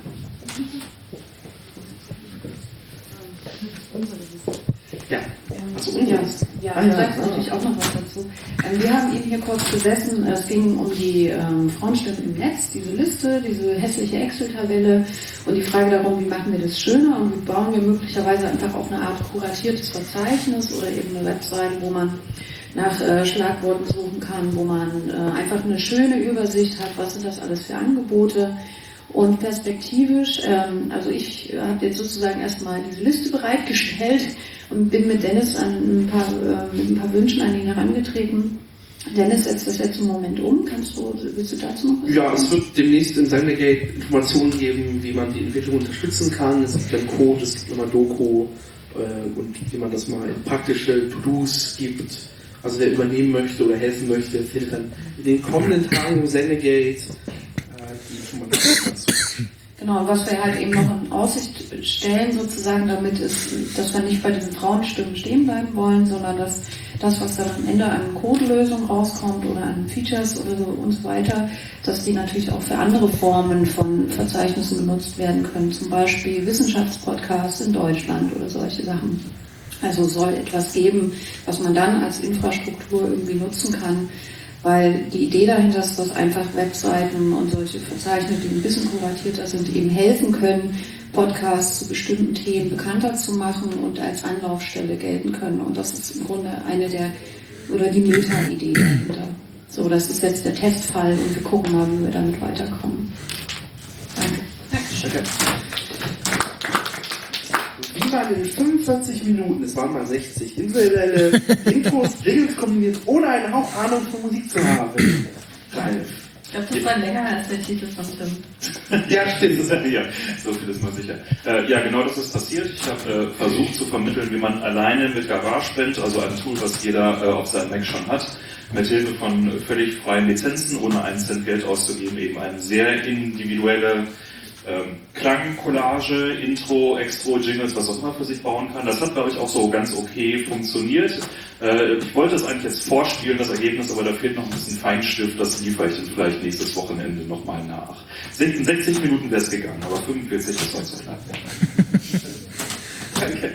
Ja, ich sage natürlich auch noch was dazu. Wir haben eben hier kurz gesessen, es ging um die Frauenstimmen im Netz, diese Liste, diese hässliche Excel-Tabelle und die Frage darum, wie machen wir das schöner und wie bauen wir möglicherweise einfach auf eine Art kuratiertes Verzeichnis oder eben eine Webseite, wo man nach Schlagworten suchen kann, wo man einfach eine schöne Übersicht hat, was sind das alles für Angebote. Und perspektivisch, also ich habe jetzt sozusagen erstmal diese Liste bereitgestellt und bin mit Dennis mit ein paar Wünschen an ihn herangetreten. Dennis setzt das jetzt im Moment um. Willst du dazu noch was sagen? Ja, es wird demnächst im Sendegate Informationen geben, wie man die Entwicklung unterstützen kann. Es gibt einen Code, es gibt nochmal Doku und wie man das mal in praktische To-Dos gibt. Also wer übernehmen möchte oder helfen möchte, findet dann in den kommenden Tagen im Sendegate die Informationen dazu. Genau, was wir halt eben noch in Aussicht stellen, sozusagen, dass wir nicht bei diesen Frauenstimmen stehen bleiben wollen, sondern dass das, was dann am Ende an Codelösung rauskommt oder an Features oder so und so weiter, dass die natürlich auch für andere Formen von Verzeichnissen genutzt werden können, zum Beispiel Wissenschaftspodcasts in Deutschland oder solche Sachen. Also soll etwas geben, was man dann als Infrastruktur irgendwie nutzen kann, weil die Idee dahinter ist, dass einfach Webseiten und solche Verzeichnisse, die ein bisschen kuratierter sind, eben helfen können, Podcasts zu bestimmten Themen bekannter zu machen und als Anlaufstelle gelten können. Und das ist im Grunde die Meta-Idee dahinter. So, das ist jetzt der Testfall und wir gucken mal, wie wir damit weiterkommen. Danke. Danke. Wie waren in 45 Minuten, es waren mal 60, individuelle Intros, Regels kombiniert, ohne eine Hauchahnung von Musik zu haben? Ralf. Ich glaube, das war länger als der Titel von Tim. Ja, stimmt. Ja, so viel ist mal sicher. Ja, genau das ist passiert. Ich habe versucht zu vermitteln, wie man alleine mit GarageBand, also ein Tool, was jeder auf seinem Mac schon hat, mit Hilfe von völlig freien Lizenzen, ohne einen Cent Geld auszugeben, eben eine sehr individuelle Klang-Collage, Intro, Extro, Jingles, was auch immer für sich bauen kann. Das hat bei euch auch so ganz okay funktioniert. Ich wollte es eigentlich jetzt vorspielen, das Ergebnis, aber da fehlt noch ein bisschen Feinstift. Das liefere ich dann vielleicht nächstes Wochenende nochmal nach. In 60 Minuten wäre es gegangen, aber 45 ist heute so knapp. Danke.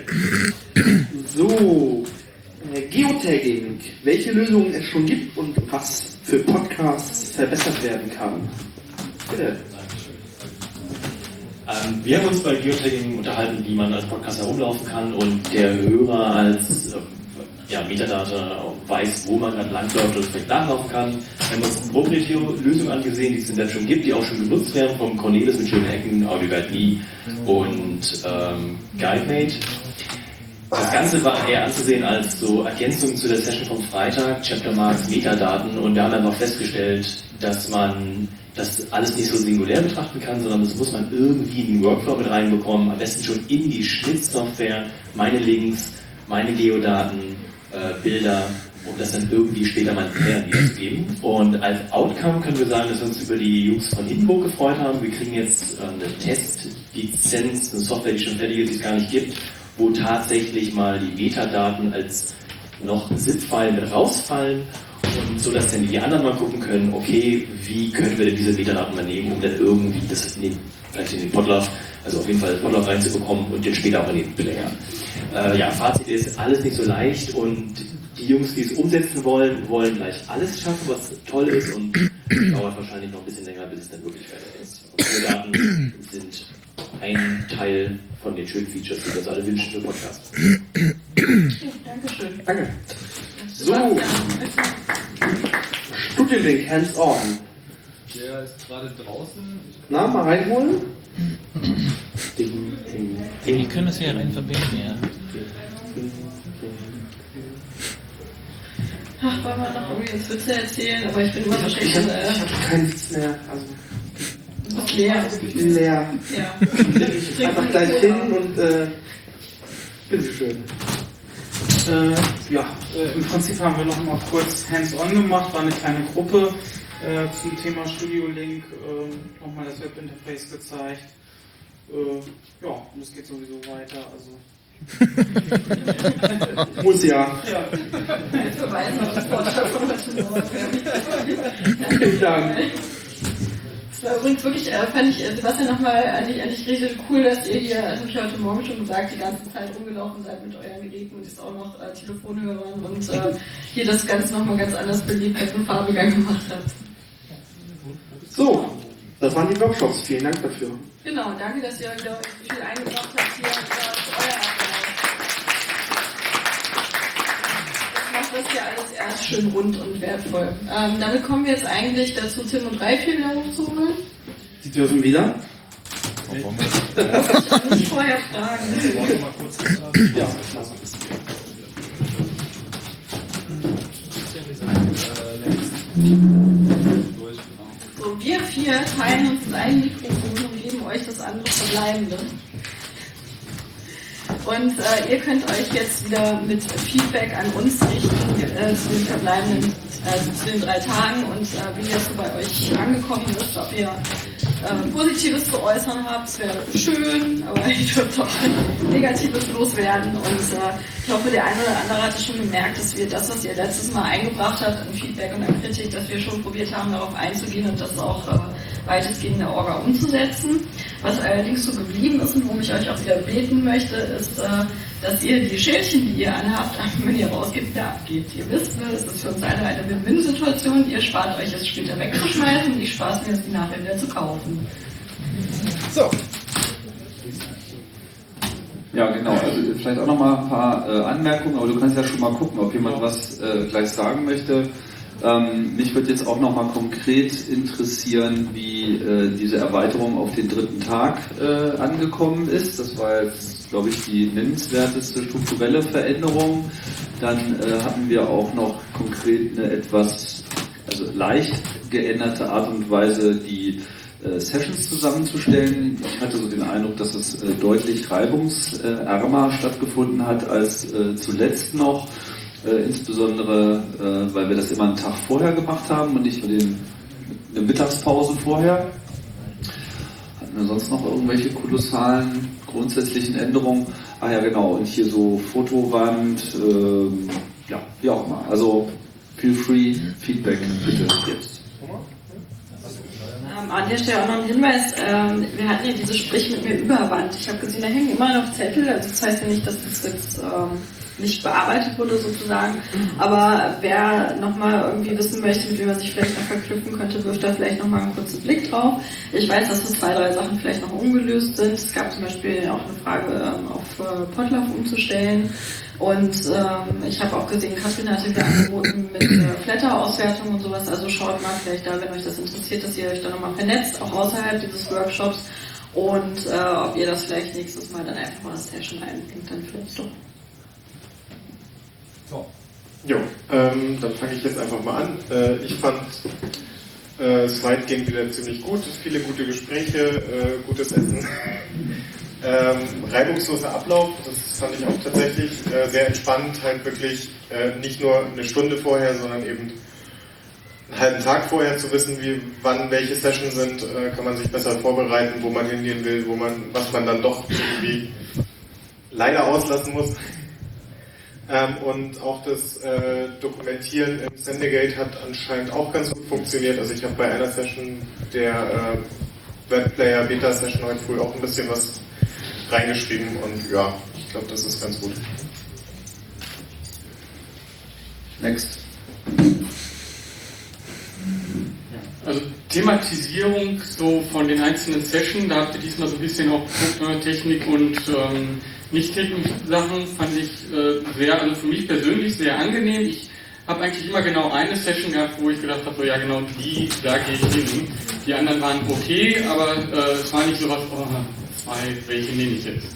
So, Geotagging. Welche Lösungen es schon gibt und was für Podcasts verbessert werden kann. Bitte. Wir haben uns bei Geotagging unterhalten, wie man als Podcast herumlaufen kann und der Hörer als Metadata weiß, wo man gerade langläuft und vielleicht nachlaufen kann. Wir haben uns proprietäre Lösungen angesehen, die es in der schon gibt, die auch schon genutzt werden, vom Cornelis mit schönen Ecken, AudioGuide.me und GuideMate. Das Ganze war eher anzusehen als so Ergänzung zu der Session vom Freitag, Chaptermarks, Metadaten, und wir haben dann auch festgestellt, dass man das alles nicht so singulär betrachten kann, sondern das muss man irgendwie in den Workflow mit reinbekommen, am besten schon in die Schnittsoftware, meine Links, meine Geodaten, Bilder, um das dann irgendwie später mal näher wiederzugeben. Und als Outcome können wir sagen, dass wir uns über die Jungs von Hindenburg gefreut haben. Wir kriegen jetzt eine Testlizenz, eine Software, die schon fertig ist, die es gar nicht gibt, wo tatsächlich mal die Metadaten als noch ZIP-File mit rausfallen, und so, dass dann die anderen mal gucken können, okay, wie können wir denn diese Metadaten mal nehmen, um dann irgendwie das vielleicht in den Podlove, also auf jeden Fall Podlove reinzubekommen und den später auch in den Player. Fazit ist, alles nicht so leicht, und die Jungs, die es umsetzen wollen gleich alles schaffen, was toll ist, und dauert wahrscheinlich noch ein bisschen länger, bis es dann wirklich fertig ist. Und diese Daten sind ein Teil von den schönen Features, die wir uns alle wünschen für Podcasts. Dankeschön. Danke. So, Studiolink, hands-on. Der ist gerade draußen. Na, mal reinholen. Die können das hier rein verbinden, ja. Ach, wollen wir noch irgendwie das Witze erzählen, aber ich bin immer so schlecht. Ich habe keinen Witz mehr. Also, leer. Leer. Ja. Einfach gleich hin und bitteschön. Im Prinzip haben wir noch mal kurz hands-on gemacht, war eine kleine Gruppe zum Thema Studio Link, nochmal das Webinterface gezeigt. Und es geht sowieso weiter. Also. Muss ja. Jetzt verweisen auf das Vortrag von heute Morgen. Vielen Dank. Das war übrigens wirklich, fand ich, Sebastian, nochmal eigentlich richtig cool, dass ihr hier, das habe ich heute Morgen schon gesagt, die ganze Zeit rumgelaufen seid mit euren Geräten und jetzt auch noch Telefonhörern und hier das Ganze nochmal ganz anders belebt habt und Farbegang gemacht habt. So, das waren die Workshops. Vielen Dank dafür. Genau, danke, dass ihr wieder viel eingebracht habt hier für euer Arbeit. Das macht das hier alles erst schön rund und wertvoll. Damit kommen wir jetzt eigentlich dazu, Tim und Ralf hier wieder hochzuholen. Sie dürfen wieder. Ich kann nicht vorher fragen. Ja. So, wir vier teilen uns das eine Mikrofon und geben euch das andere verbleibende. Und ihr könnt euch jetzt wieder mit Feedback an uns richten zu den verbleibenden, zu den 3 Tagen und wie das so bei euch angekommen ist, ob ihr Positives zu äußern habt. Es wäre schön, aber ich würde doch Negatives loswerden. Und ich hoffe, der eine oder andere hatte schon gemerkt, dass wir das, was ihr letztes Mal eingebracht habt, an Feedback und an Kritik, dass wir schon probiert haben, darauf einzugehen und das auch weitestgehend in der Orga umzusetzen. Was allerdings so geblieben ist und worum ich euch auch wieder beten möchte, ist, dass ihr die Schildchen, die ihr anhabt, wenn ihr rausgeht, wieder abgebt. Ihr wisst, es ist für uns alle eine Win-Win-Situation. Ihr spart euch es später wegzuschmeißen und ich spare es mir, es nachher wieder zu kaufen. So. Ja, genau. Also vielleicht auch noch mal ein paar Anmerkungen, aber du kannst ja schon mal gucken, ob jemand was gleich sagen möchte. Mich würde jetzt auch noch mal konkret interessieren, wie diese Erweiterung auf den 3. Tag angekommen ist. Das war jetzt, glaube ich, die nennenswerteste strukturelle Veränderung. Dann hatten wir auch noch konkret eine etwas, also leicht geänderte Art und Weise, die Sessions zusammenzustellen. Ich hatte so den Eindruck, dass es deutlich reibungsärmer stattgefunden hat als zuletzt noch. Insbesondere, weil wir das immer einen Tag vorher gemacht haben und nicht eine Mittagspause vorher. Sonst noch irgendwelche kolossalen, grundsätzlichen Änderungen? Ah ja, genau, und hier so Fotowand, ja, wie auch immer. Also, feel free, Feedback bitte jetzt. An der Stelle auch noch ein Hinweis, wir hatten ja diese Sprich mit mir Überwand. Ich habe gesehen, da hängen immer noch Zettel, also das heißt ja nicht, dass das jetzt nicht bearbeitet wurde sozusagen, aber wer nochmal irgendwie wissen möchte, mit wem man sich vielleicht noch verknüpfen könnte, wirft da vielleicht nochmal einen kurzen Blick drauf. Ich weiß, dass so 2, 3 Sachen vielleicht noch ungelöst sind. Es gab zum Beispiel auch eine Frage auf Potluck umzustellen. Und ich habe auch gesehen, Katrin hatte wieder angeboten mit Flatter-Auswertung und sowas. Also schaut mal vielleicht da, wenn euch das interessiert, dass ihr euch da nochmal vernetzt, auch außerhalb dieses Workshops. Und ob ihr das vielleicht nächstes Mal dann einfach mal als Session einbringt, dann vielleicht doch. So. Jo, dann fange ich jetzt einfach mal an. Ich fand es weitgehend wieder ziemlich gut. Viele gute Gespräche, gutes Essen. Reibungsloser Ablauf, das fand ich auch tatsächlich sehr entspannt, halt wirklich nicht nur eine Stunde vorher, sondern eben einen halben Tag vorher zu wissen, wann welche Sessions sind, kann man sich besser vorbereiten, wo man hingehen will, was man dann doch irgendwie leider auslassen muss. Und auch das Dokumentieren im Sendegate hat anscheinend auch ganz gut funktioniert. Also ich habe bei einer Session der Webplayer Beta Session heute früh auch ein bisschen was reingeschrieben und ja, ich glaube, das ist ganz gut. Next. Also Thematisierung so von den einzelnen Sessions, da habt ihr diesmal so ein bisschen auch Technik und Nicht-Technik-Sachen, fand ich also für mich persönlich sehr angenehm. Ich habe eigentlich immer genau eine Session gehabt, wo ich gedacht habe, so ja genau da gehe ich hin. Die anderen waren okay, aber es war nicht so was, welche nehme ich jetzt?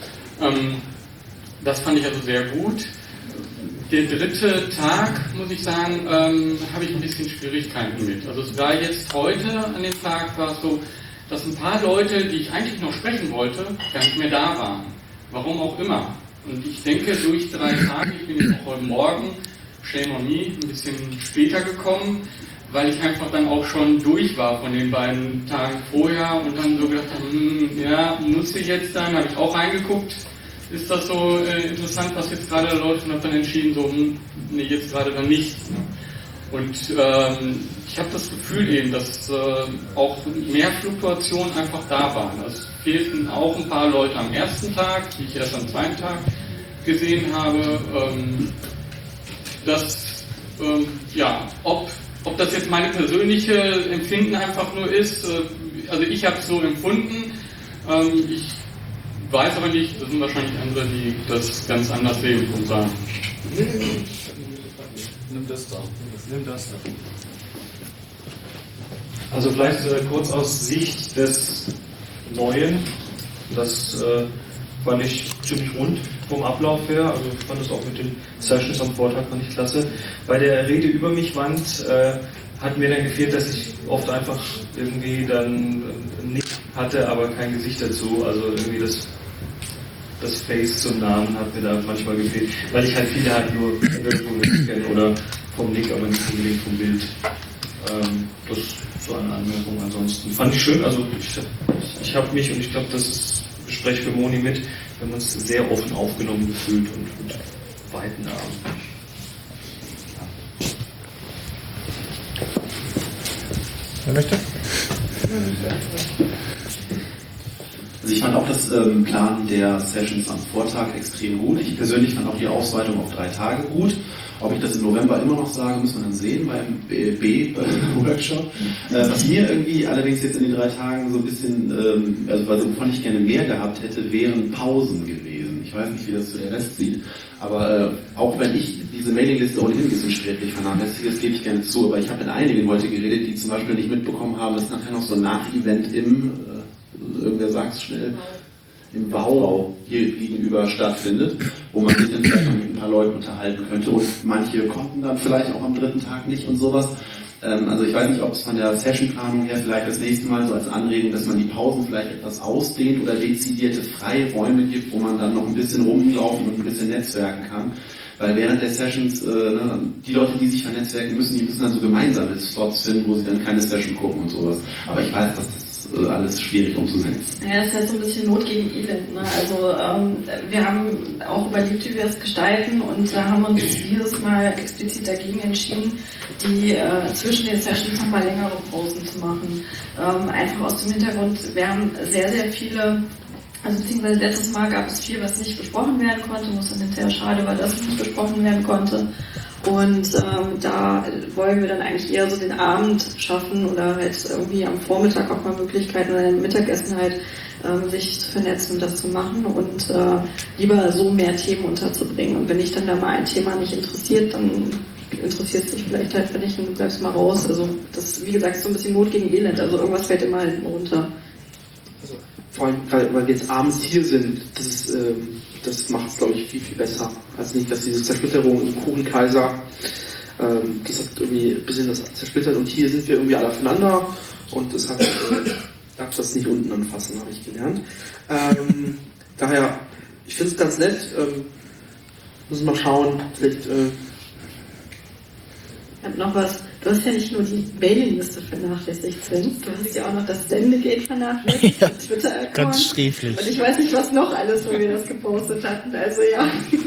Das fand ich also sehr gut. Der 3. Tag, muss ich sagen, habe ich ein bisschen Schwierigkeiten mit. Also es war jetzt heute an dem Tag, war es so, dass ein paar Leute, die ich eigentlich noch sprechen wollte, gar nicht mehr da waren. Warum auch immer. Und ich denke, durch 3 Tage, ich bin jetzt auch heute Morgen, shame on me, ein bisschen später gekommen, weil ich einfach dann auch schon durch war von den beiden Tagen vorher und dann so gedacht habe, ja, muss ich jetzt sein, habe ich auch reingeguckt, ist das so interessant, was jetzt gerade läuft, und habe dann entschieden, so, nee, jetzt gerade dann nicht. Und ich habe das Gefühl eben, dass auch mehr Fluktuationen einfach da waren. Es fehlten auch ein paar Leute am ersten Tag, die ich erst am 2. Tag gesehen habe. Ob das jetzt meine persönliche Empfinden einfach nur ist, also ich habe es so empfunden, ich weiß aber nicht, das sind wahrscheinlich andere, die das ganz anders sehen und sagen. Nimm das da. Also vielleicht kurz aus Sicht des Neuen, das fand ich ziemlich rund vom Ablauf her, also ich fand es auch mit den Sessions am Vortag fand ich klasse. Bei der Rede über mich Wand hat mir dann gefehlt, dass ich oft einfach irgendwie dann nicht hatte, aber kein Gesicht dazu, also irgendwie das Face zum Namen hat mir da manchmal gefehlt, weil ich halt viele halt nur irgendwo kenne oder vom Link, aber nicht unbedingt vom Bild. Das so eine Anmerkung. Ansonsten fand ich schön, also ich habe mich, und ich glaube, das spreche für Moni mit, wir haben uns sehr offen aufgenommen gefühlt und weiten Armen. Wer möchte? Also ich fand auch das Plan der Sessions am Vortag extrem gut. Ich persönlich fand auch die Ausweitung auf 3 Tage gut. Ob ich das im November immer noch sage, muss man dann sehen beim B-Workshop. Was mir irgendwie allerdings jetzt in den 3 Tagen so ein bisschen, wovon ich gerne mehr gehabt hätte, wären Pausen gewesen. Ich weiß nicht, wie das zu der Rest sieht, aber auch wenn ich diese Mailingliste ohnehin ein bisschen sträflich vernachlässige, das gebe ich gerne zu, aber ich habe mit einigen heute geredet, die zum Beispiel nicht mitbekommen haben, dass nachher noch so ein Nach-Event irgendwer sagt es schnell, im Wau hier gegenüber stattfindet, wo man sich dann vielleicht mit ein paar Leuten unterhalten könnte und manche konnten dann vielleicht auch am 3. Tag nicht und sowas. Also ich weiß nicht, ob es von der Sessionplanung her vielleicht das nächste Mal so als Anregung, dass man die Pausen vielleicht etwas ausdehnt oder dezidierte freie Räume gibt, wo man dann noch ein bisschen rumlaufen und ein bisschen netzwerken kann. Weil während der Sessions, die Leute, die sich vernetzwerken müssen, die müssen dann so gemeinsame Slots finden, wo sie dann keine Session gucken und sowas. Aber ich weiß, dass das ist alles schwierig umzusetzen. Ja, es ist halt so ein bisschen Not gegen Elend. Ne? Also wir haben auch überlegt, wie wir es gestalten und da haben wir uns dieses Mal explizit dagegen entschieden, die zwischen den Sessions nochmal längere Pausen zu machen. Einfach aus dem Hintergrund, wir haben sehr, sehr viele, also beziehungsweise letztes Mal gab es viel, was nicht besprochen werden konnte, was dann hinterher schade war, dass es nicht besprochen werden konnte. Und da wollen wir dann eigentlich eher so den Abend schaffen oder halt irgendwie am Vormittag auch mal Möglichkeiten oder im Mittagessen halt sich zu vernetzen und das zu machen und lieber so mehr Themen unterzubringen. Und wenn dich dann da mal ein Thema nicht interessiert, dann interessiert es dich vielleicht halt nicht und du bleibst mal raus. Also das, wie gesagt, ist so ein bisschen Not gegen Elend. Also irgendwas fällt immer hinten runter. Also, vor allem, weil wir jetzt abends hier sind, das macht es, glaube ich, viel, viel besser. Also nicht, dass diese Zersplitterung im Kuchenkaiser, das hat irgendwie ein bisschen das zersplittert und hier sind wir irgendwie alle aufeinander und das hat, darf das nicht unten anfassen, habe ich gelernt. Daher, ich finde es ganz nett, müssen wir mal schauen, vielleicht... Ich habe noch was. Du hast ja nicht nur die Mailingliste vernachlässigt, Sven. Du hast ja auch noch das Sendegate vernachlässigt. Ja, Twitter-Account. Ganz sträflich. Und ich weiß nicht, was noch alles, wo wir das gepostet hatten. Also ja.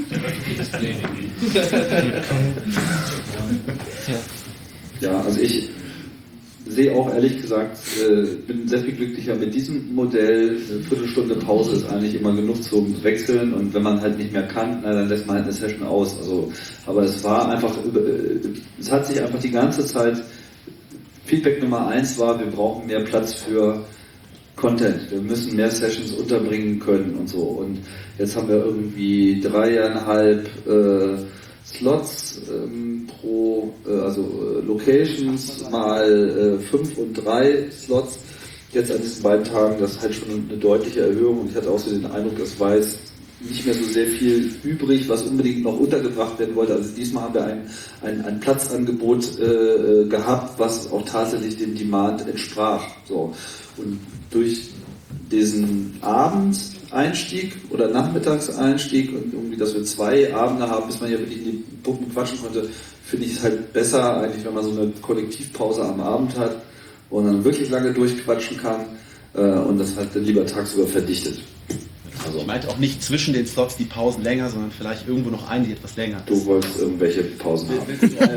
Ja, also ich sehe auch ehrlich gesagt, bin sehr viel glücklicher mit diesem Modell. Eine Viertelstunde Pause ist eigentlich immer genug zum Wechseln und wenn man halt nicht mehr kann, dann lässt man halt eine Session aus. Also, aber es war einfach, es hat sich einfach die ganze Zeit, Feedback Nummer 1 war, wir brauchen mehr Platz für Content. Wir müssen mehr Sessions unterbringen können und so. Und jetzt haben wir irgendwie 3,5 Slots pro, Locations mal 5 und 3 Slots. Jetzt an diesen beiden Tagen, das ist halt schon eine deutliche Erhöhung und ich hatte auch so den Eindruck, es war jetzt nicht mehr so sehr viel übrig, was unbedingt noch untergebracht werden wollte. Also diesmal haben wir ein Platzangebot gehabt, was auch tatsächlich dem Demand entsprach. So. Und durch diesen Abendeinstieg oder Nachmittagseinstieg und irgendwie, dass wir 2 Abende haben, bis man ja wirklich in die Pumpen quatschen konnte, finde ich es halt besser eigentlich, wenn man so eine Kollektivpause am Abend hat und dann wirklich lange durchquatschen kann und das halt dann lieber tagsüber verdichtet. Also ich meinte auch nicht zwischen den Slots die Pausen länger, sondern vielleicht irgendwo noch eine, die etwas länger ist. Du wolltest irgendwelche Pausen haben.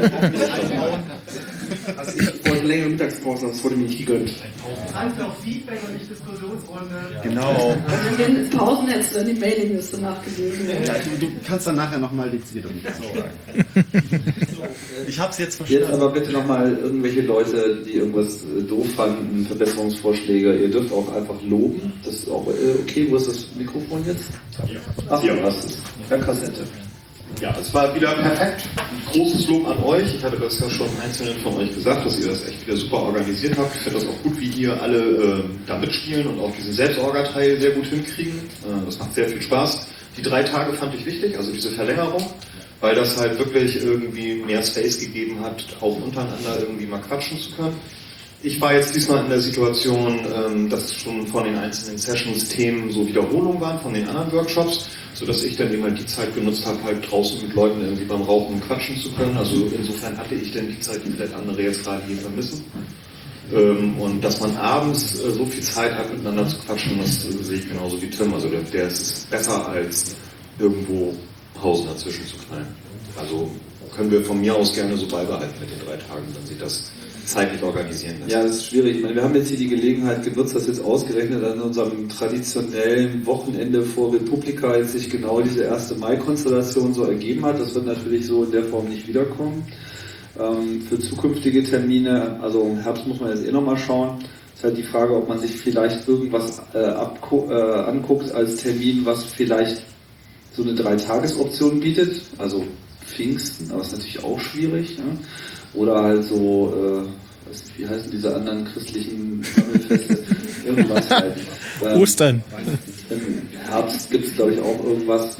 Also ich wollte längere Mittagspausen, das wurde mir nicht gegönnt. Danke auch Feedback und nicht Diskussionsrunde. Genau. Also in den Pausen hättest du dann die Mailingliste nachgelesen. Ja, du kannst dann nachher nochmal dezidiert und sagen. Ich hab's jetzt verstanden. Jetzt aber bitte nochmal irgendwelche Leute, die irgendwas doof fanden, Verbesserungsvorschläge. Ihr dürft auch einfach loben. Das ist auch okay. Wo ist das Mikrofon jetzt? Ach, du hast es. Per Kassette. Ja, es war wieder perfekt. Großes Lob an euch. Ich hatte das ja schon einzelnen von euch gesagt, dass ihr das echt wieder super organisiert habt. Ich finde das auch gut, wie ihr alle da mitspielen und auch diesen Selbstorga-Teil sehr gut hinkriegen. Das macht sehr viel Spaß. Die 3 Tage fand ich wichtig, also diese Verlängerung, weil das halt wirklich irgendwie mehr Space gegeben hat, auch untereinander irgendwie mal quatschen zu können. Ich war jetzt diesmal in der Situation, dass schon von den einzelnen Sessions Themen so Wiederholungen waren von den anderen Workshops, sodass ich dann immer die Zeit genutzt habe, halt draußen mit Leuten irgendwie beim Rauchen quatschen zu können. Also insofern hatte ich dann die Zeit, die vielleicht andere jetzt gerade hier vermissen. Und dass man abends so viel Zeit hat, miteinander zu quatschen, das sehe ich genauso wie Tim. Also der ist besser als irgendwo Pausen dazwischen zu knallen. Also können wir von mir aus gerne so beibehalten mit den 3 Tagen, dann sieht das zeitlich organisieren lässt. Ja, das ist schwierig. Ich meine, wir haben jetzt hier die Gelegenheit genutzt, das jetzt ausgerechnet an unserem traditionellen Wochenende vor Republika jetzt sich genau diese 1. Mai-Konstellation so ergeben hat. Das wird natürlich so in der Form nicht wiederkommen. Für zukünftige Termine, also im Herbst muss man jetzt nochmal schauen, ist halt die Frage, ob man sich vielleicht irgendwas anguckt als Termin, was vielleicht so eine 3-Tages-Option bietet, also Pfingsten, aber ist natürlich auch schwierig, ne? Oder halt so, wie heißen diese anderen christlichen Sammelfeste? Irgendwas halt. Ostern. Im Herbst gibt es, glaube ich, auch irgendwas.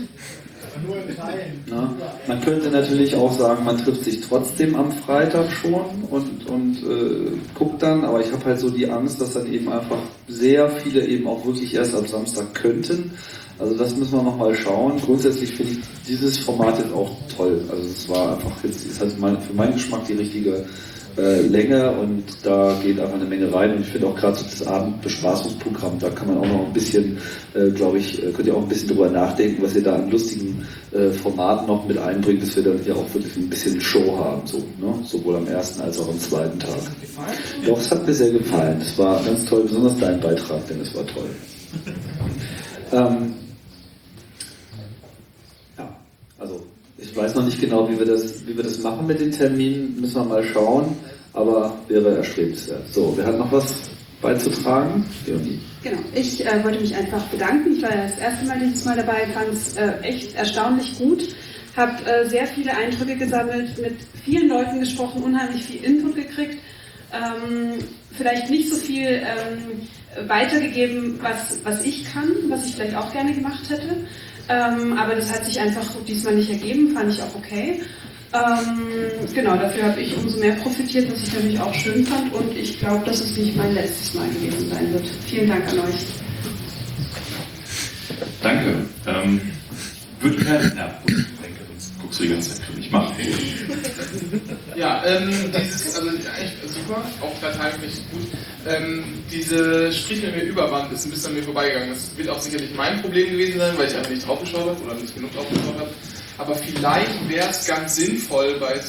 Na, man könnte natürlich auch sagen, man trifft sich trotzdem am Freitag schon und guckt dann, aber ich habe halt so die Angst, dass dann eben einfach sehr viele eben auch wirklich erst am Samstag könnten. Also das müssen wir nochmal schauen. Grundsätzlich finde ich dieses Format jetzt auch toll. Also es war einfach jetzt, ist halt für meinen Geschmack die richtige Länge und da geht einfach eine Menge rein und ich finde auch gerade so das Abendbespaßungsprogramm, da kann man auch noch ein bisschen, glaube ich, könnt ihr auch ein bisschen drüber nachdenken, was ihr da an lustigen Formaten noch mit einbringt, dass wir dann hier auch wirklich ein bisschen Show haben, so, ne? Sowohl am ersten als auch am zweiten Tag. Doch, es hat mir sehr gefallen, es war ganz toll, besonders dein Beitrag, denn es war toll. Also ich weiß noch nicht genau, wie wir das machen mit den Terminen, müssen wir mal schauen, aber wäre erstrebenswert. So, wer hat noch was beizutragen? Leonie. Genau, ich wollte mich einfach bedanken. Ich war ja das erste Mal dieses Mal dabei, fand es echt erstaunlich gut. Habe sehr viele Eindrücke gesammelt, mit vielen Leuten gesprochen, unheimlich viel Input gekriegt. Vielleicht nicht so viel weitergegeben, was ich kann, was ich vielleicht auch gerne gemacht hätte. Aber das hat sich einfach diesmal nicht ergeben, fand ich auch okay. Genau, dafür habe ich umso mehr profitiert, was ich natürlich auch schön fand und ich glaube, dass es nicht mein letztes Mal gewesen sein wird. Vielen Dank an euch. Danke. Würde keiner. Ja, gut, danke, sonst guckst du die ganze Zeit für mich. Mach. Ja, also eigentlich super, auch 3 Tage nicht gut. Diese Striche Überwand ist ein bisschen an mir vorbeigegangen. Das wird auch sicherlich mein Problem gewesen sein, weil ich einfach nicht drauf geschaut habe oder nicht genug drauf geschaut habe. Aber vielleicht wäre es ganz sinnvoll bei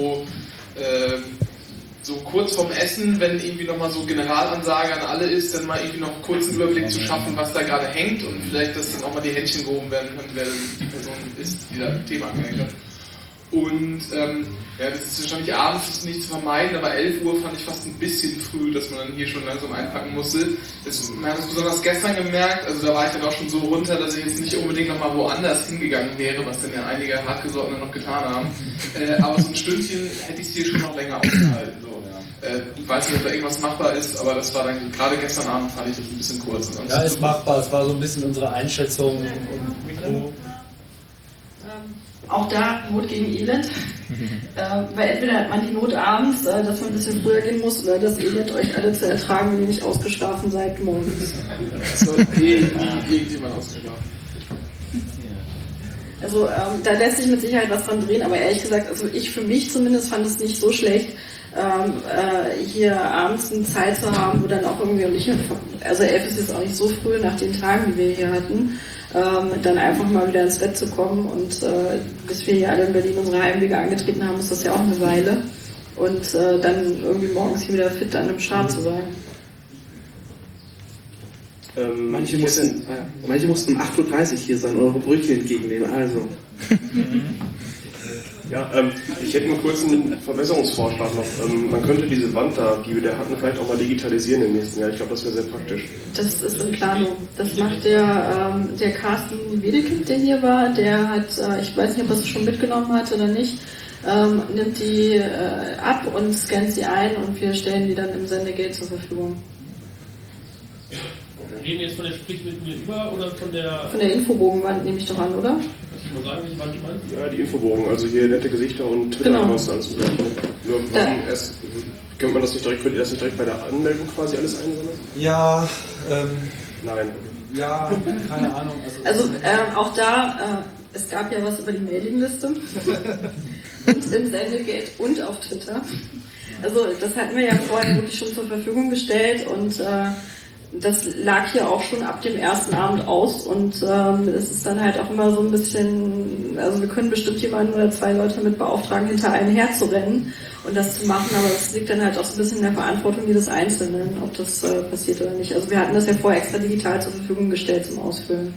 so kurz vorm Essen, wenn irgendwie nochmal so Generalansage an alle ist, dann mal irgendwie noch kurz einen Überblick zu schaffen, was da gerade hängt und vielleicht, dass dann auch mal die Händchen gehoben werden können, wer die Person ist, die da Thema angehängt hat. Und ja, das ist wahrscheinlich abends nicht zu vermeiden, aber 11 Uhr fand ich fast ein bisschen früh, dass man dann hier schon langsam einpacken musste. Man hat es besonders gestern gemerkt, also da war ich dann auch schon so runter, dass ich jetzt nicht unbedingt nochmal woanders hingegangen wäre, was dann ja einige Hartgesottene noch getan haben. Aber so ein Stündchen hätte ich es hier schon noch länger ausgehalten. So. Ich weiß nicht, ob da irgendwas machbar ist, aber das war dann, gerade gestern Abend fand ich das ein bisschen kurz. Ja, ist machbar, es war so ein bisschen unsere Einschätzung. Auch da Not gegen Elend, weil entweder hat man die Not abends, dass man ein bisschen früher gehen muss, oder das Elend euch alle zu ertragen, wenn ihr nicht ausgeschlafen seid morgens. So, irgendjemand ausgeschlafen. Also da lässt sich mit Sicherheit was dran drehen, aber ehrlich gesagt, also ich für mich zumindest fand es nicht so schlecht, hier abends eine Zeit zu haben, wo dann auch irgendwie, und ich, also 11 ist jetzt auch nicht so früh nach den Tagen, die wir hier hatten, dann einfach mal wieder ins Bett zu kommen und bis wir hier alle in Berlin unsere Heimwege angetreten haben, ist das ja auch eine Weile und dann irgendwie morgens hier wieder fit an einem Start zu sein. Manche mussten um 8.30 Uhr hier sein, eure Brötchen entgegennehmen, also. Ja, ich hätte nur kurz einen Verbesserungsvorschlag noch. Man könnte diese Wand da, die wir da hatten, vielleicht auch mal digitalisieren im nächsten Jahr. Ich glaube, das wäre sehr praktisch. Das ist in Planung. Das macht der Carsten Wedekind, der hier war. Der hat, ich weiß nicht, ob er es schon mitgenommen hat oder nicht, nimmt die ab und scannt sie ein und wir stellen die dann im Sendegate zur Verfügung. Reden wir jetzt von der Sprich mit mir über oder von der... Von der Infobogenwand nehme ich doch an, oder? Ich muss sagen, welche Wand du meinst? Ja, die Infobogen, also hier nette Gesichter und Twitter-Accounts anzugleichen. Nur warum erst, könnte man das nicht direkt, könnt ihr das nicht direkt bei der Anmeldung quasi alles einsammeln? Ja, Nein. Ja, keine Ahnung. Also auch da, es gab ja was über die Mailingliste und im Sendegate und auf Twitter. Also das hatten wir ja vorher wirklich schon zur Verfügung gestellt und das lag hier auch schon ab dem ersten Abend aus und es ist dann halt auch immer so ein bisschen, also wir können bestimmt jemanden oder 2 Leute damit beauftragen, hinter einem herzurennen und das zu machen, aber das liegt dann halt auch so ein bisschen in der Verantwortung jedes Einzelnen, ob das passiert oder nicht. Also wir hatten das ja vorher extra digital zur Verfügung gestellt zum Ausfüllen.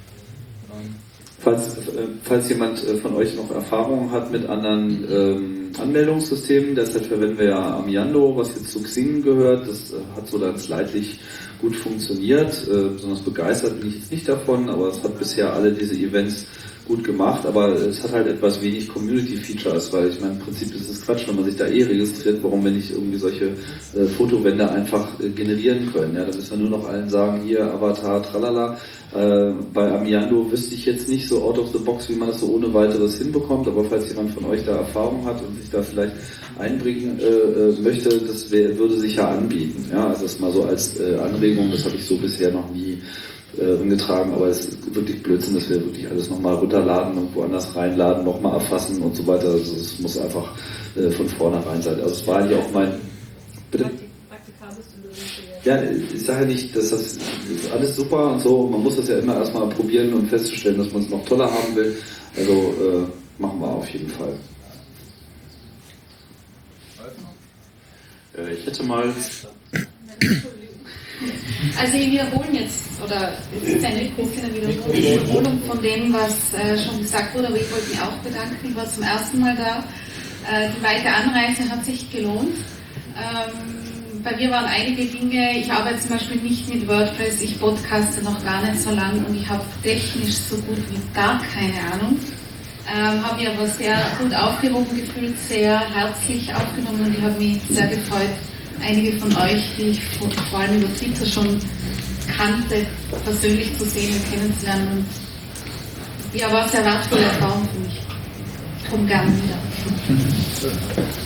Falls jemand von euch noch Erfahrungen hat mit anderen Anmeldungssystemen, deshalb verwenden wir ja Amiando, was jetzt zu Xing gehört. Das hat so ganz leidlich gut funktioniert. Besonders begeistert bin ich jetzt nicht davon, aber es hat bisher alle diese Events gut gemacht, aber es hat halt etwas wenig Community-Features, weil ich meine, im Prinzip ist es Quatsch, wenn man sich da registriert, warum wir nicht irgendwie solche Fotowände einfach generieren können. Ja, da müssen wir nur noch allen sagen, hier Avatar, tralala. Bei Amiando wüsste ich jetzt nicht so out of the box, wie man das so ohne weiteres hinbekommt, aber falls jemand von euch da Erfahrung hat und sich da vielleicht einbringen möchte, das würde sich ja anbieten. Ja, also das mal so als Anregung, das habe ich so bisher noch nie getragen, aber es ist wirklich Blödsinn, dass wir wirklich alles nochmal runterladen und woanders reinladen, nochmal erfassen und so weiter. Also es muss einfach von vornherein sein. Also es war eigentlich auch mein... Bitte? Ja, ich sage ja nicht, dass das ist alles super und so, man muss das ja immer erstmal probieren und festzustellen, dass man es noch toller haben will. Also machen wir auf jeden Fall. Ich hätte mal... Also wir wiederholen jetzt, oder es ist eine Wiederholung von dem, was schon gesagt wurde, aber ich wollte mich auch bedanken, ich war zum ersten Mal da. Die weite Anreise hat sich gelohnt. Bei mir waren einige Dinge, ich arbeite zum Beispiel nicht mit WordPress, ich podcaste noch gar nicht so lang und ich habe technisch so gut wie gar keine Ahnung. Habe mich aber sehr gut aufgehoben gefühlt, sehr herzlich aufgenommen und ich habe mich sehr gefreut, einige von euch, die ich vor allem über Twitter schon kannte, persönlich zu sehen und kennenzulernen. Und ja, war sehr wertvolle Erfahrung für mich. Ich komme gerne wieder.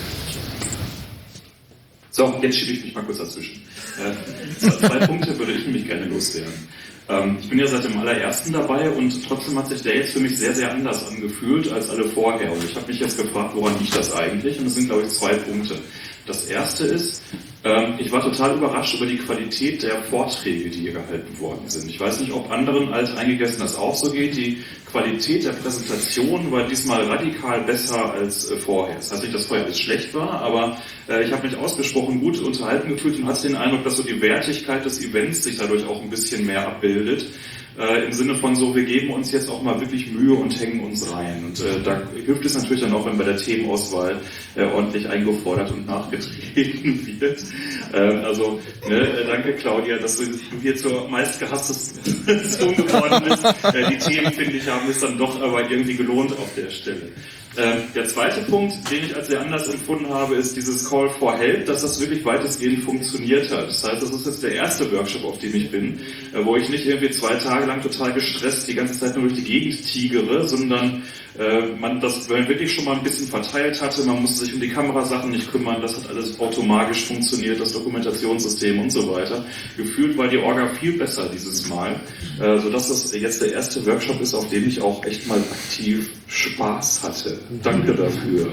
So, jetzt schiebe ich mich mal kurz dazwischen. 2 Punkte würde ich nämlich gerne loswerden. Ich bin ja seit dem allerersten dabei und trotzdem hat sich der jetzt für mich sehr, sehr anders angefühlt als alle vorher. Und ich habe mich jetzt gefragt, woran liegt das eigentlich? Und es sind, glaube ich, 2 Punkte. Das erste ist, ich war total überrascht über die Qualität der Vorträge, die hier gehalten worden sind. Ich weiß nicht, ob anderen Alteingegessen das auch so geht. Die Qualität der Präsentation war diesmal radikal besser als vorher. Das heißt nicht, dass vorher alles schlecht war, aber ich habe mich ausgesprochen gut unterhalten gefühlt und hatte den Eindruck, dass so die Wertigkeit des Events sich dadurch auch ein bisschen mehr abbildet. Im Sinne von so, wir geben uns jetzt auch mal wirklich Mühe und hängen uns rein. Und da hilft es natürlich dann auch, wenn bei der Themenauswahl ordentlich eingefordert und nachgetreten wird. Danke Claudia, dass du hier zur meistgehasstesten Person geworden bist. Die Themen, finde ich, haben es dann doch aber irgendwie gelohnt auf der Stelle. Der zweite Punkt, den ich als sehr anders empfunden habe, ist dieses Call for Help, dass das wirklich weitestgehend funktioniert hat. Das heißt, das ist jetzt der erste Workshop, auf dem ich bin, wo ich nicht irgendwie 2 Tage lang total gestresst die ganze Zeit nur durch die Gegend tigere, sondern man das wirklich schon mal ein bisschen verteilt hatte, man musste sich um die Kamerasachen nicht kümmern, das hat alles automatisch funktioniert, das Dokumentationssystem und so weiter. Gefühlt war die Orga viel besser dieses Mal, sodass das jetzt der erste Workshop ist, auf dem ich auch echt mal aktiv Spaß hatte. Danke dafür.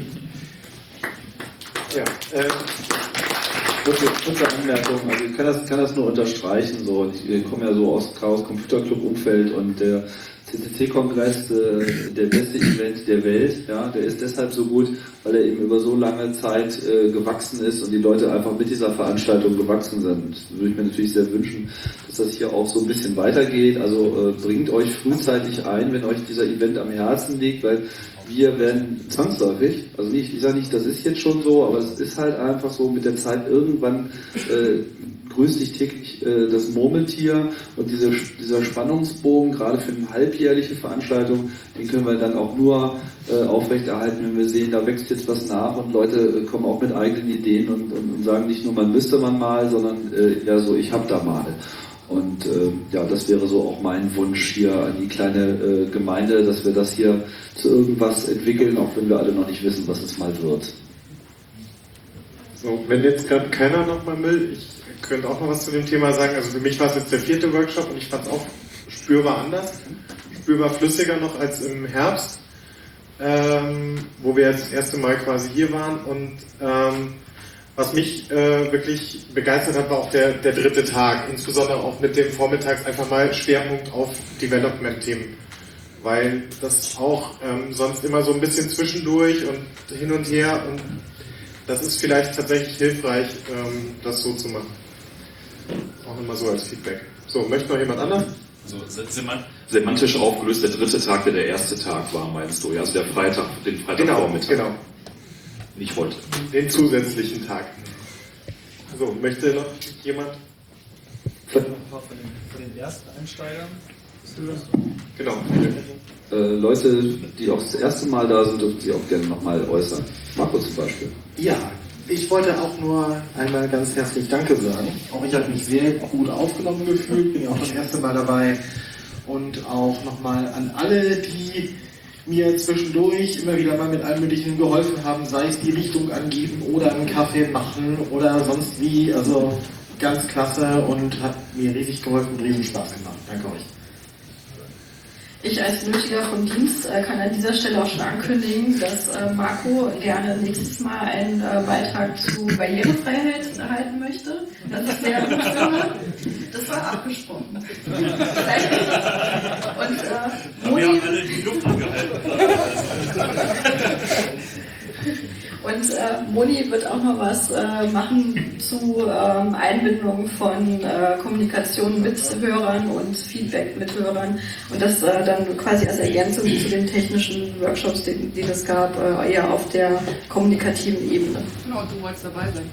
Ja, kurze Anmerkung, also ich kann das nur unterstreichen, so. Ich komme ja so aus Chaos Computer Club Umfeld und der CCC-Kongress, der beste Event der Welt, ja, der ist deshalb so gut, weil er eben über so lange Zeit gewachsen ist und die Leute einfach mit dieser Veranstaltung gewachsen sind. Das würde ich mir natürlich sehr wünschen, dass das hier auch so ein bisschen weitergeht. Also bringt euch frühzeitig ein, wenn euch dieser Event am Herzen liegt, weil wir werden zwangsläufig, also ich sage nicht, das ist jetzt schon so, aber es ist halt einfach so, mit der Zeit irgendwann grüßt dich täglich das Murmeltier und dieser Spannungsbogen, gerade für eine halbjährliche Veranstaltung, den können wir dann auch nur aufrechterhalten, wenn wir sehen, da wächst jetzt was nach und Leute kommen auch mit eigenen Ideen und sagen nicht nur, man müsste man mal, sondern ja so, ich hab da mal. Und das wäre so auch mein Wunsch hier an die kleine Gemeinde, dass wir das hier zu irgendwas entwickeln, auch wenn wir alle noch nicht wissen, was es mal wird. So, wenn jetzt gerade keiner noch mal will, ich könnte auch noch was zu dem Thema sagen. Also für mich war es jetzt der 4. Workshop und ich fand es auch spürbar anders, spürbar flüssiger noch als im Herbst, wo wir jetzt das erste Mal quasi hier waren. Und was mich wirklich begeistert hat, war auch der 3. Tag, insbesondere auch mit dem Vormittags einfach mal Schwerpunkt auf Development-Themen, weil das auch sonst immer so ein bisschen zwischendurch und hin und her und das ist vielleicht tatsächlich hilfreich, das so zu machen. Auch immer so als Feedback. So, möchte noch jemand anders? Also semantisch aufgelöst, der 3. Tag, der erste Tag war, meinst du? Ja? Also den Freitagvormittag. Genau. Nicht heute. Den zusätzlichen Tag. So, möchte noch jemand? Von den ersten Einsteigern? Genau. Leute, die auch das erste Mal da sind, dürfen sich auch gerne nochmal äußern. Marco zum Beispiel. Ja, ich wollte auch nur einmal ganz herzlich Danke sagen. Auch ich habe mich sehr gut aufgenommen gefühlt, bin ja auch das erste Mal dabei. Und auch nochmal an alle, die mir zwischendurch immer wieder mal mit allem Möglichen geholfen haben, sei es die Richtung angeben oder einen Kaffee machen oder sonst wie. Also ganz klasse und hat mir riesig geholfen und riesen Spaß gemacht. Danke euch. Ich als Nötiger vom Dienst kann an dieser Stelle auch schon ankündigen, dass Marco gerne nächstes Mal einen Beitrag zu Barrierefreiheit halten möchte. Das ist sehr gut. Das war abgesprochen. Und Moni, wir haben alle die Luft angehalten. Und Moni wird auch noch was machen zu Einbindung von Kommunikation mit Hörern und Feedback mit Hörern. Und das dann quasi als Ergänzung zu den technischen Workshops, die es gab, eher auf der kommunikativen Ebene. Genau, du wolltest dabei sein.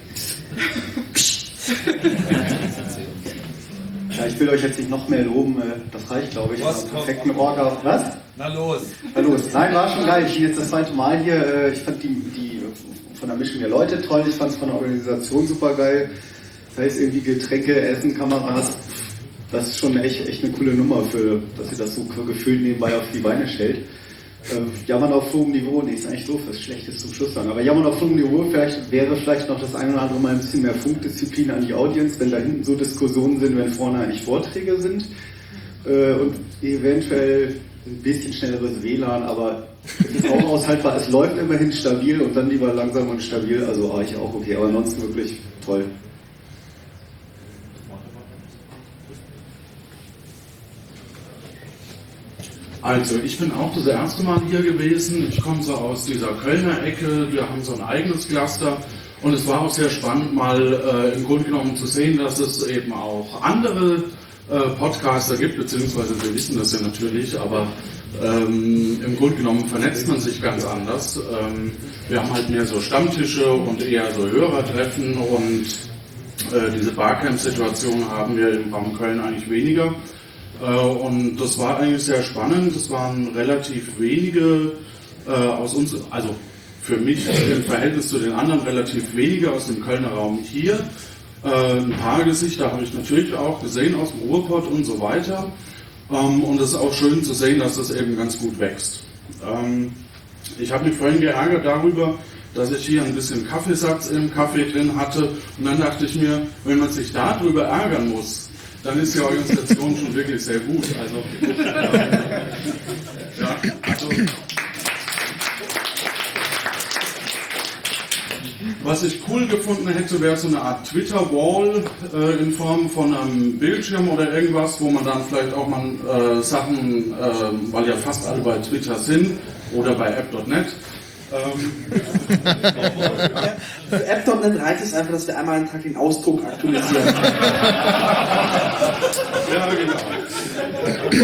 Ja, ich will euch jetzt nicht noch mehr loben, das reicht, glaube ich. Was? Perfekt mit Orga. Was? Na los. Na los. Nein, war schon geil. Ich bin jetzt das zweite Mal hier. Ich fand die von der Mischung der Leute toll. Ich fand es von der Organisation super geil. Das heißt, irgendwie Getränke, Essen, Kameras. Das ist schon echt eine coole Nummer, dass ihr das so gefühlt nebenbei auf die Beine stellt. Jammern auf hohem Niveau, nee, ist eigentlich so fürs Schlechtes zum Schluss sagen. Aber jammern auf hohem Niveau, wäre vielleicht noch das eine oder andere Mal ein bisschen mehr Funkdisziplin an die Audience, wenn da hinten so Diskussionen sind, wenn vorne eigentlich Vorträge sind. Und eventuell ein bisschen schnelleres WLAN, aber es ist auch aushaltbar. Es läuft immerhin stabil und dann lieber langsam und stabil, also eigentlich auch okay. Aber ansonsten wirklich toll. Also, ich bin auch das erste Mal hier gewesen. Ich komme so aus dieser Kölner Ecke. Wir haben so ein eigenes Cluster. Und es war auch sehr spannend, mal im Grunde genommen zu sehen, dass es eben auch andere Podcaster gibt, beziehungsweise wir wissen das ja natürlich, aber im Grunde genommen vernetzt man sich ganz anders. Wir haben halt mehr so Stammtische und eher so Hörertreffen und diese Barcamp-Situation haben wir im Raum Köln eigentlich weniger. Und das war eigentlich sehr spannend. Es waren relativ wenige aus uns, also für mich im Verhältnis zu den anderen relativ wenige aus dem Kölner Raum hier. Ein paar Gesichter habe ich natürlich auch gesehen aus dem Ruhrpott und so weiter. Und es ist auch schön zu sehen, dass das eben ganz gut wächst. Ich habe mich vorhin geärgert darüber, dass ich hier ein bisschen Kaffeesatz im Kaffee drin hatte. Und dann dachte ich mir, wenn man sich darüber ärgern muss, dann ist die Organisation schon wirklich sehr gut. Also, ja, also was ich cool gefunden hätte, wäre so eine Art Twitter-Wall in Form von einem Bildschirm oder irgendwas, wo man dann vielleicht auch mal Sachen, weil ja fast alle bei Twitter sind oder bei app.net. Für App.net reicht es einfach, dass wir einmal einen Tag den Ausdruck aktualisieren. Ja, genau.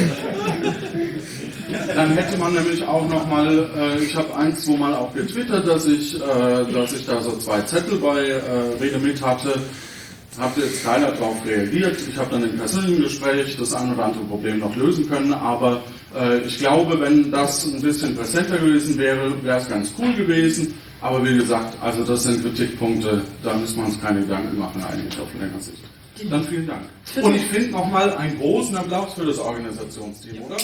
Dann hätte man nämlich auch nochmal, ich habe ein, zwei Mal auch getwittert, dass ich da so 2 Zettel bei Rede mit hatte. Habe jetzt keiner darauf reagiert. Ich habe dann im persönlichen Gespräch das ein oder andere Problem noch lösen können, aber ich glaube, wenn das ein bisschen präsenter gewesen wäre, wäre es ganz cool gewesen. Aber wie gesagt, also das sind Kritikpunkte, da müssen wir uns keine Gedanken machen eigentlich auf längere Sicht. Dann vielen Dank. Und ich finde nochmal einen großen Applaus für das Organisationsteam, oder?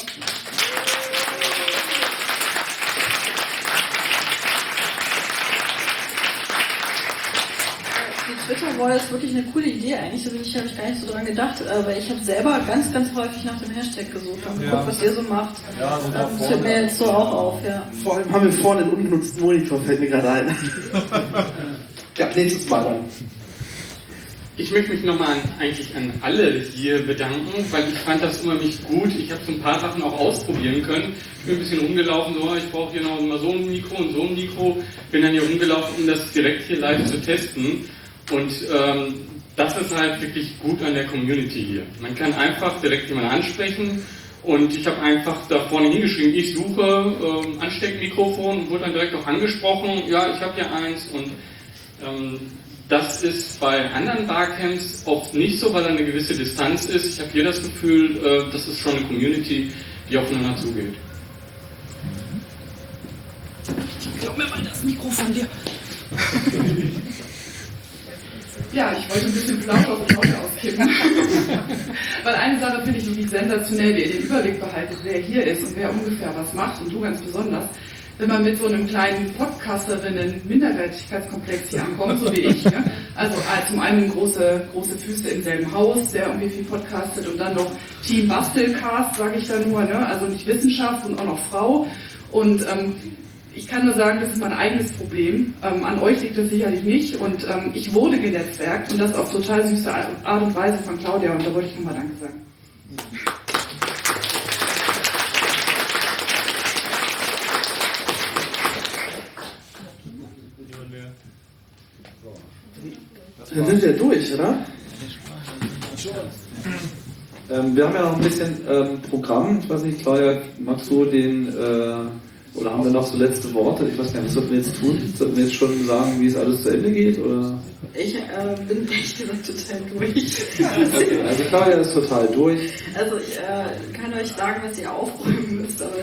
Die Twitter-Wall ist wirklich eine coole Idee eigentlich, habe ich gar nicht so dran gedacht, aber ich habe selber ganz, ganz häufig nach dem Hashtag gesucht und geguckt, was ihr so macht. Ja, das fällt mir jetzt so auch auf, ja. Vor allem haben wir vorne einen ungenutzten Monitor, fällt mir gerade ein. Ja, nächstes Mal dann. Ich möchte mich nochmal eigentlich an alle hier bedanken, weil ich fand das unheimlich gut. Ich habe so ein paar Sachen auch ausprobieren können. Ich bin ein bisschen rumgelaufen, so, ich brauche hier noch mal so ein Mikro und so ein Mikro. Bin dann hier rumgelaufen, um das direkt hier live zu testen. Und das ist halt wirklich gut an der Community hier. Man kann einfach direkt jemanden ansprechen und ich habe einfach da vorne hingeschrieben, ich suche Ansteckmikrofon und wurde dann direkt auch angesprochen, ja, ich habe hier eins und das ist bei anderen Barcamps oft nicht so, weil da eine gewisse Distanz ist. Ich habe hier das Gefühl, das ist schon eine Community, die aufeinander zugeht. Glaub mir mal das Mikro von dir. Ja, ich wollte ein bisschen Plausch auf die Leute auskippen. Weil eine Sache finde ich wirklich sensationell, wie ihr den Überblick behaltet, wer hier ist und wer ungefähr was macht und du ganz besonders. Wenn man mit so einem kleinen Podcasterinnen-Minderwertigkeitskomplex hier ankommt, so wie ich, ja, Also zum einen große Füße im selben Haus, der irgendwie viel podcastet und dann noch Team Bastelcast, sage ich da nur, ne? Also nicht Wissenschaft und auch noch Frau. Und ich kann nur sagen, das ist mein eigenes Problem. An euch liegt das sicherlich nicht. Und ich wurde genetzwerkt und das auf total süße Art und Weise von Claudia. Und da wollte ich nochmal Danke sagen. Dann sind wir durch, oder? Wir haben ja noch ein bisschen Programm. Ich weiß nicht, Claudia, magst du oder haben wir noch so letzte Worte? Ich weiß gar nicht, was sollten wir jetzt tun? Sollten wir jetzt schon sagen, wie es alles zu Ende geht? Oder? Ich bin ehrlich gesagt total durch. Okay, also Claudia ist total durch. Also ich kann euch sagen, was ihr aufräumen müsst, aber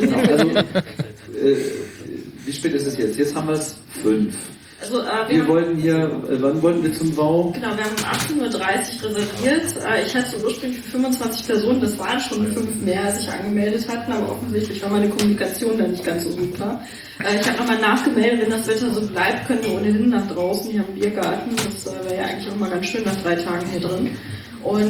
wie spät ist es jetzt? Jetzt haben wir es 5. Also, wir wollten hier, wann wollten wir zum Bau? Genau, wir haben um 18.30 Uhr reserviert. Ich hatte ursprünglich für 25 Personen, das waren schon 5 mehr, als sich angemeldet hatten, aber offensichtlich war meine Kommunikation dann nicht ganz so super. Ich habe nochmal nachgemeldet, wenn das Wetter so bleibt, können wir ohnehin nach draußen, hier am Biergarten. Das wäre ja eigentlich auch mal ganz schön nach 3 Tagen hier drin. Und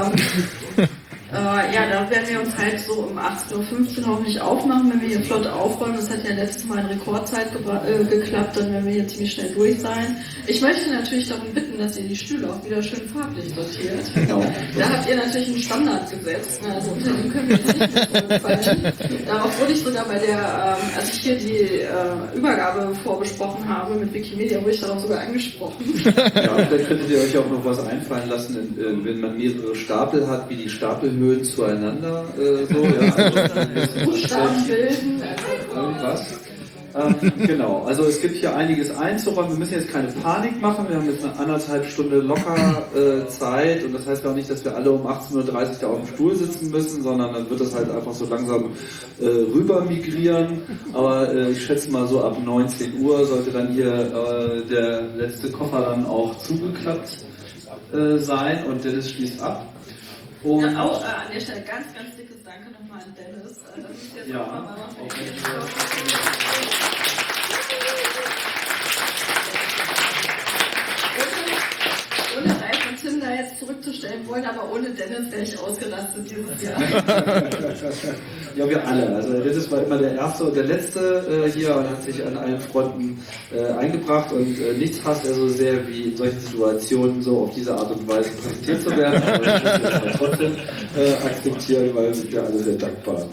ja, da werden wir uns halt so um 18.15 Uhr hoffentlich aufmachen, wenn wir hier flott aufräumen. Das hat ja letztes Mal in Rekordzeit geklappt, dann werden wir hier ziemlich schnell durch sein. Ich möchte natürlich darum bitten, dass ihr die Stühle auch wieder schön farblich sortiert. Genau. Da habt ihr natürlich einen Standard gesetzt, also unter dem können wir jetzt nicht mehr fallen. Darauf wurde ich sogar bei der, als ich hier die Übergabe vorbesprochen habe mit Wikimedia, wurde ich darauf sogar angesprochen. Ja, vielleicht könntet ihr euch auch noch was einfallen lassen, wenn man mehrere Stapel hat, wie die Stapelhöhen zueinander so, ja. Buchstaben bilden. Irgendwas. Genau, also es gibt hier einiges einzuräumen. Wir müssen jetzt keine Panik machen. Wir haben jetzt eine 1,5 Stunde locker Zeit und das heißt auch nicht, dass wir alle um 18.30 Uhr da auf dem Stuhl sitzen müssen, sondern dann wird das halt einfach so langsam rüber migrieren. Aber ich schätze mal so ab 19 Uhr sollte dann hier der letzte Koffer dann auch zugeklappt sein und Dennis schließt ab. Und ja, auch an der Stelle ganz, ganz dickes Danke nochmal an Dennis. Das ist jetzt nochmal ohne Ralf und Tim da jetzt zurückzustellen wollen, aber ohne Dennis wäre ich ausgerastet dieses Jahr. Ja, wir alle. Also Dennis war immer der Erste und der Letzte hier und hat sich an allen Fronten eingebracht und nichts hasst er so sehr wie in solchen Situationen so auf diese Art und Weise präsentiert zu werden. Aber ich muss das aber trotzdem akzeptieren, weil wir sind ja alle sehr dankbar.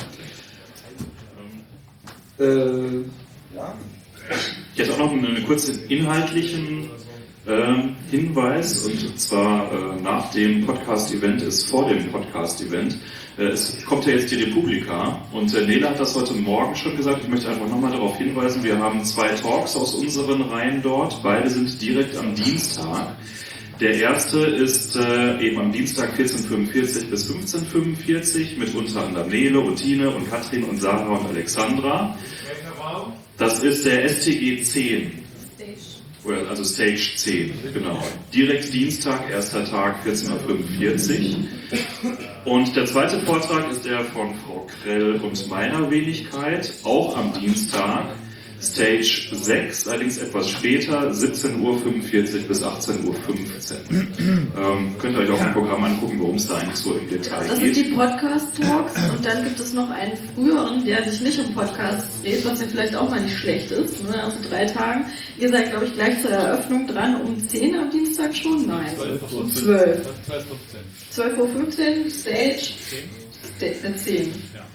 Ja. Ich hätte auch noch einen kurzen inhaltlichen Hinweis, und zwar nach dem Podcast-Event ist vor dem Podcast-Event. Es kommt ja jetzt die Republika und Nela hat das heute Morgen schon gesagt. Ich möchte einfach nochmal darauf hinweisen, wir haben 2 Talks aus unseren Reihen dort. Beide sind direkt am Dienstag. Der erste ist eben am Dienstag 14.45 bis 15.45 mit unter anderem Nele und Tine und Katrin und Sarah und Alexandra. Das ist der STG 10. Also Stage 10, genau. Direkt Dienstag, erster Tag, 14.45 Uhr. Und der zweite Vortrag ist der von Frau Krell und meiner Wenigkeit, auch am Dienstag, Stage 6, allerdings etwas später, 17.45 Uhr bis 18.15 Uhr. Könnt ihr euch auch im Programm angucken, worum es da eigentlich so im Detail geht. Das sind die Podcast-Talks und dann gibt es noch einen früheren, der sich nicht um Podcasts dreht, was ja vielleicht auch mal nicht schlecht ist, ne? Also 3 Tagen. Ihr seid, glaube ich, gleich zur Eröffnung dran, um 10 am Dienstag schon? Nein, um 12. 12.15 Uhr, Stage 10.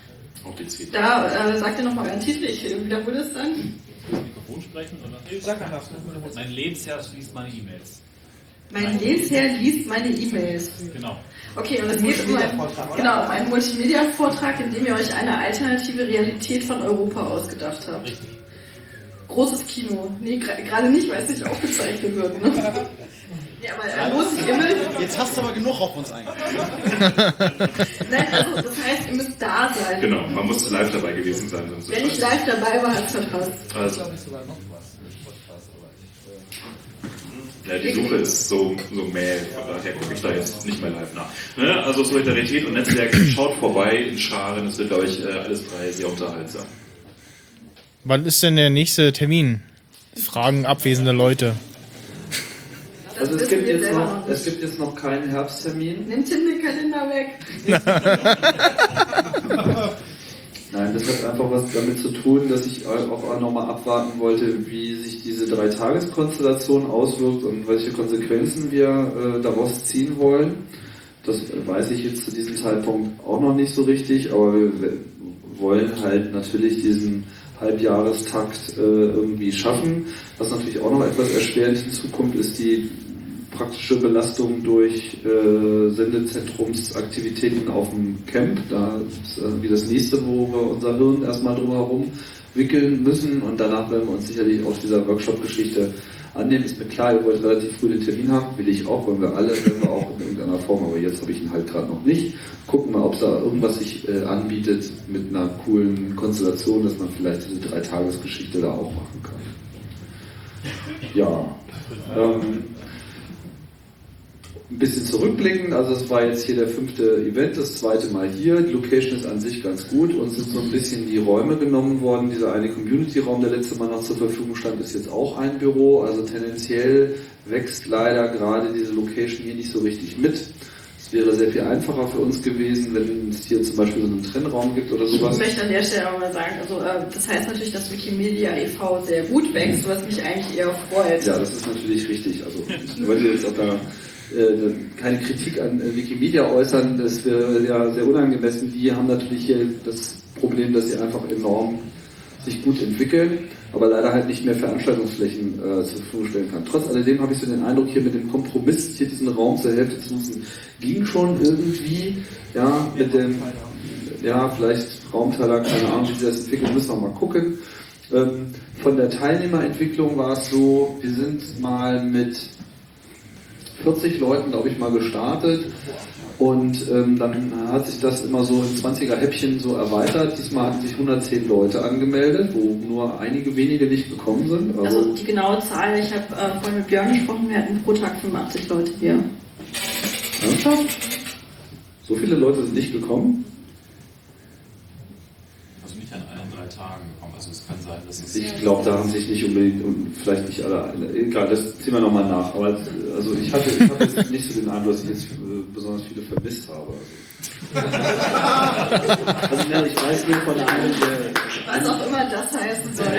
Da sagt ihr nochmal euren Titel, ich wiederhole es dann. Mikrofon sprechen oder? Sag einfach. Mein Lebensherr liest meine E-Mails. Mein Lebensherr liest meine E-Mails. Genau. Okay, und es geht um einen Multimedia-Vortrag, in dem ihr euch eine alternative Realität von Europa ausgedacht habt. Richtig. Großes Kino. Nee, gerade nicht, weil es nicht aufgezeichnet wird. Ne? Ja, aber los, jetzt hast du aber genug auf uns eingegangen. Nein, also das heißt, ihr müsst da sein. Genau, man muss live dabei gewesen sein. Wenn ich live dabei war, hat es verpasst. Also. Ja, die Suche ist so mäh, von daher gucke ich da jetzt nicht mehr live nach. Ne? Also Solidarität und Netzwerk, schaut vorbei in Scharen, das wird, glaube ich, alles 3 sehr unterhaltsam. Wann ist denn der nächste Termin? Fragen abwesende Leute. Also es gibt jetzt noch keinen Herbsttermin. Nimmt den Kalender weg. Nein, das hat einfach was damit zu tun, dass ich auch nochmal abwarten wollte, wie sich diese 3-Tages-Konstellation auswirkt und welche Konsequenzen wir daraus ziehen wollen. Das weiß ich jetzt zu diesem Zeitpunkt auch noch nicht so richtig, aber wir wollen halt natürlich diesen Halbjahrestakt irgendwie schaffen. Was natürlich auch noch etwas erschwerend hinzukommt, ist die praktische Belastung durch Sendezentrumsaktivitäten auf dem Camp. Da ist irgendwie das nächste, wo wir unser Hirn erstmal drumherum wickeln müssen und danach werden wir uns sicherlich auch dieser Workshop-Geschichte annehmen. Ist mir klar, ihr wollt relativ früh den Termin haben, will ich auch, wollen wir alle, wenn wir auch in irgendeiner Form, aber jetzt habe ich ihn halt gerade noch nicht. Gucken mal, ob es da irgendwas sich anbietet mit einer coolen Konstellation, dass man vielleicht diese 3-Tages-Geschichte da auch machen kann. Ja, ein bisschen zurückblickend, also es war jetzt hier der 5. Event, das 2. Mal hier. Die Location ist an sich ganz gut. Uns sind so ein bisschen die Räume genommen worden. Dieser eine Community-Raum, der letzte Mal noch zur Verfügung stand, ist jetzt auch ein Büro. Also tendenziell wächst leider gerade diese Location hier nicht so richtig mit. Es wäre sehr viel einfacher für uns gewesen, wenn es hier zum Beispiel so einen Trennraum gibt oder sowas. Ich möchte an der Stelle auch mal sagen, also das heißt natürlich, dass Wikimedia e.V. sehr gut wächst, was mich eigentlich eher freut. Ja, das ist natürlich richtig. Also ich wollte jetzt auch da keine Kritik an Wikimedia äußern, das wäre ja sehr unangemessen. Die haben natürlich hier das Problem, dass sie einfach enorm sich gut entwickeln, aber leider halt nicht mehr Veranstaltungsflächen zur Verfügung stellen kann. Trotz alledem habe ich so den Eindruck, hier mit dem Kompromiss, hier diesen Raum zur Hälfte zu nutzen, ging schon irgendwie, ja, mit dem, ja, vielleicht Raumteiler, keine Ahnung, wie sie das entwickeln, müssen wir mal gucken. Von der Teilnehmerentwicklung war es so, wir sind mal mit 40 Leuten, glaube ich, mal gestartet und dann hat sich das immer so in 20er Häppchen so erweitert. Diesmal hatten sich 110 Leute angemeldet, wo nur einige wenige nicht gekommen sind. Also die genaue Zahl, ich habe vorhin mit Björn gesprochen, wir hatten pro Tag 85 Leute hier. Ernsthaft? So viele Leute sind nicht gekommen? Also nicht an allen 3 Tagen gekommen. Also es kann sein, dass es... Ich glaube, da haben sich nicht unbedingt und vielleicht nicht alle... Egal, das ziehen wir nochmal nach. Aber also ich habe jetzt nicht so den Eindruck, dass ich jetzt besonders viele vermisst habe. Also ja, ich weiß nur von einem, der... Was auch immer das heißen soll.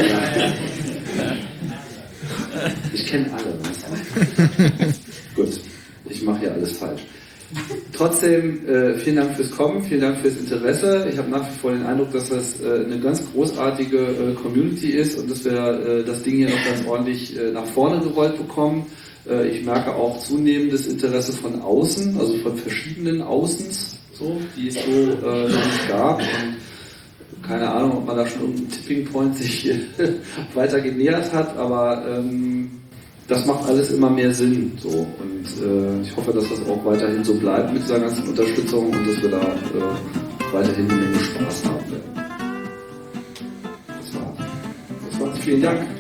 Ich kenne alle. Gut, ich mache ja alles falsch. Trotzdem, vielen Dank fürs Kommen, vielen Dank fürs Interesse. Ich habe nach wie vor den Eindruck, dass das eine ganz großartige Community ist und dass wir das Ding hier noch ganz ordentlich nach vorne gerollt bekommen. Ich merke auch zunehmendes Interesse von außen, also von verschiedenen Außens, so, die es so noch nicht gab. Und keine Ahnung, ob man da schon irgendeinen Tipping Point sich weiter genähert hat, aber das macht alles immer mehr Sinn. So. Und ich hoffe, dass das auch weiterhin so bleibt mit dieser ganzen Unterstützung und dass wir da weiterhin eine Menge Spaß haben werden. Das war's. Vielen Dank.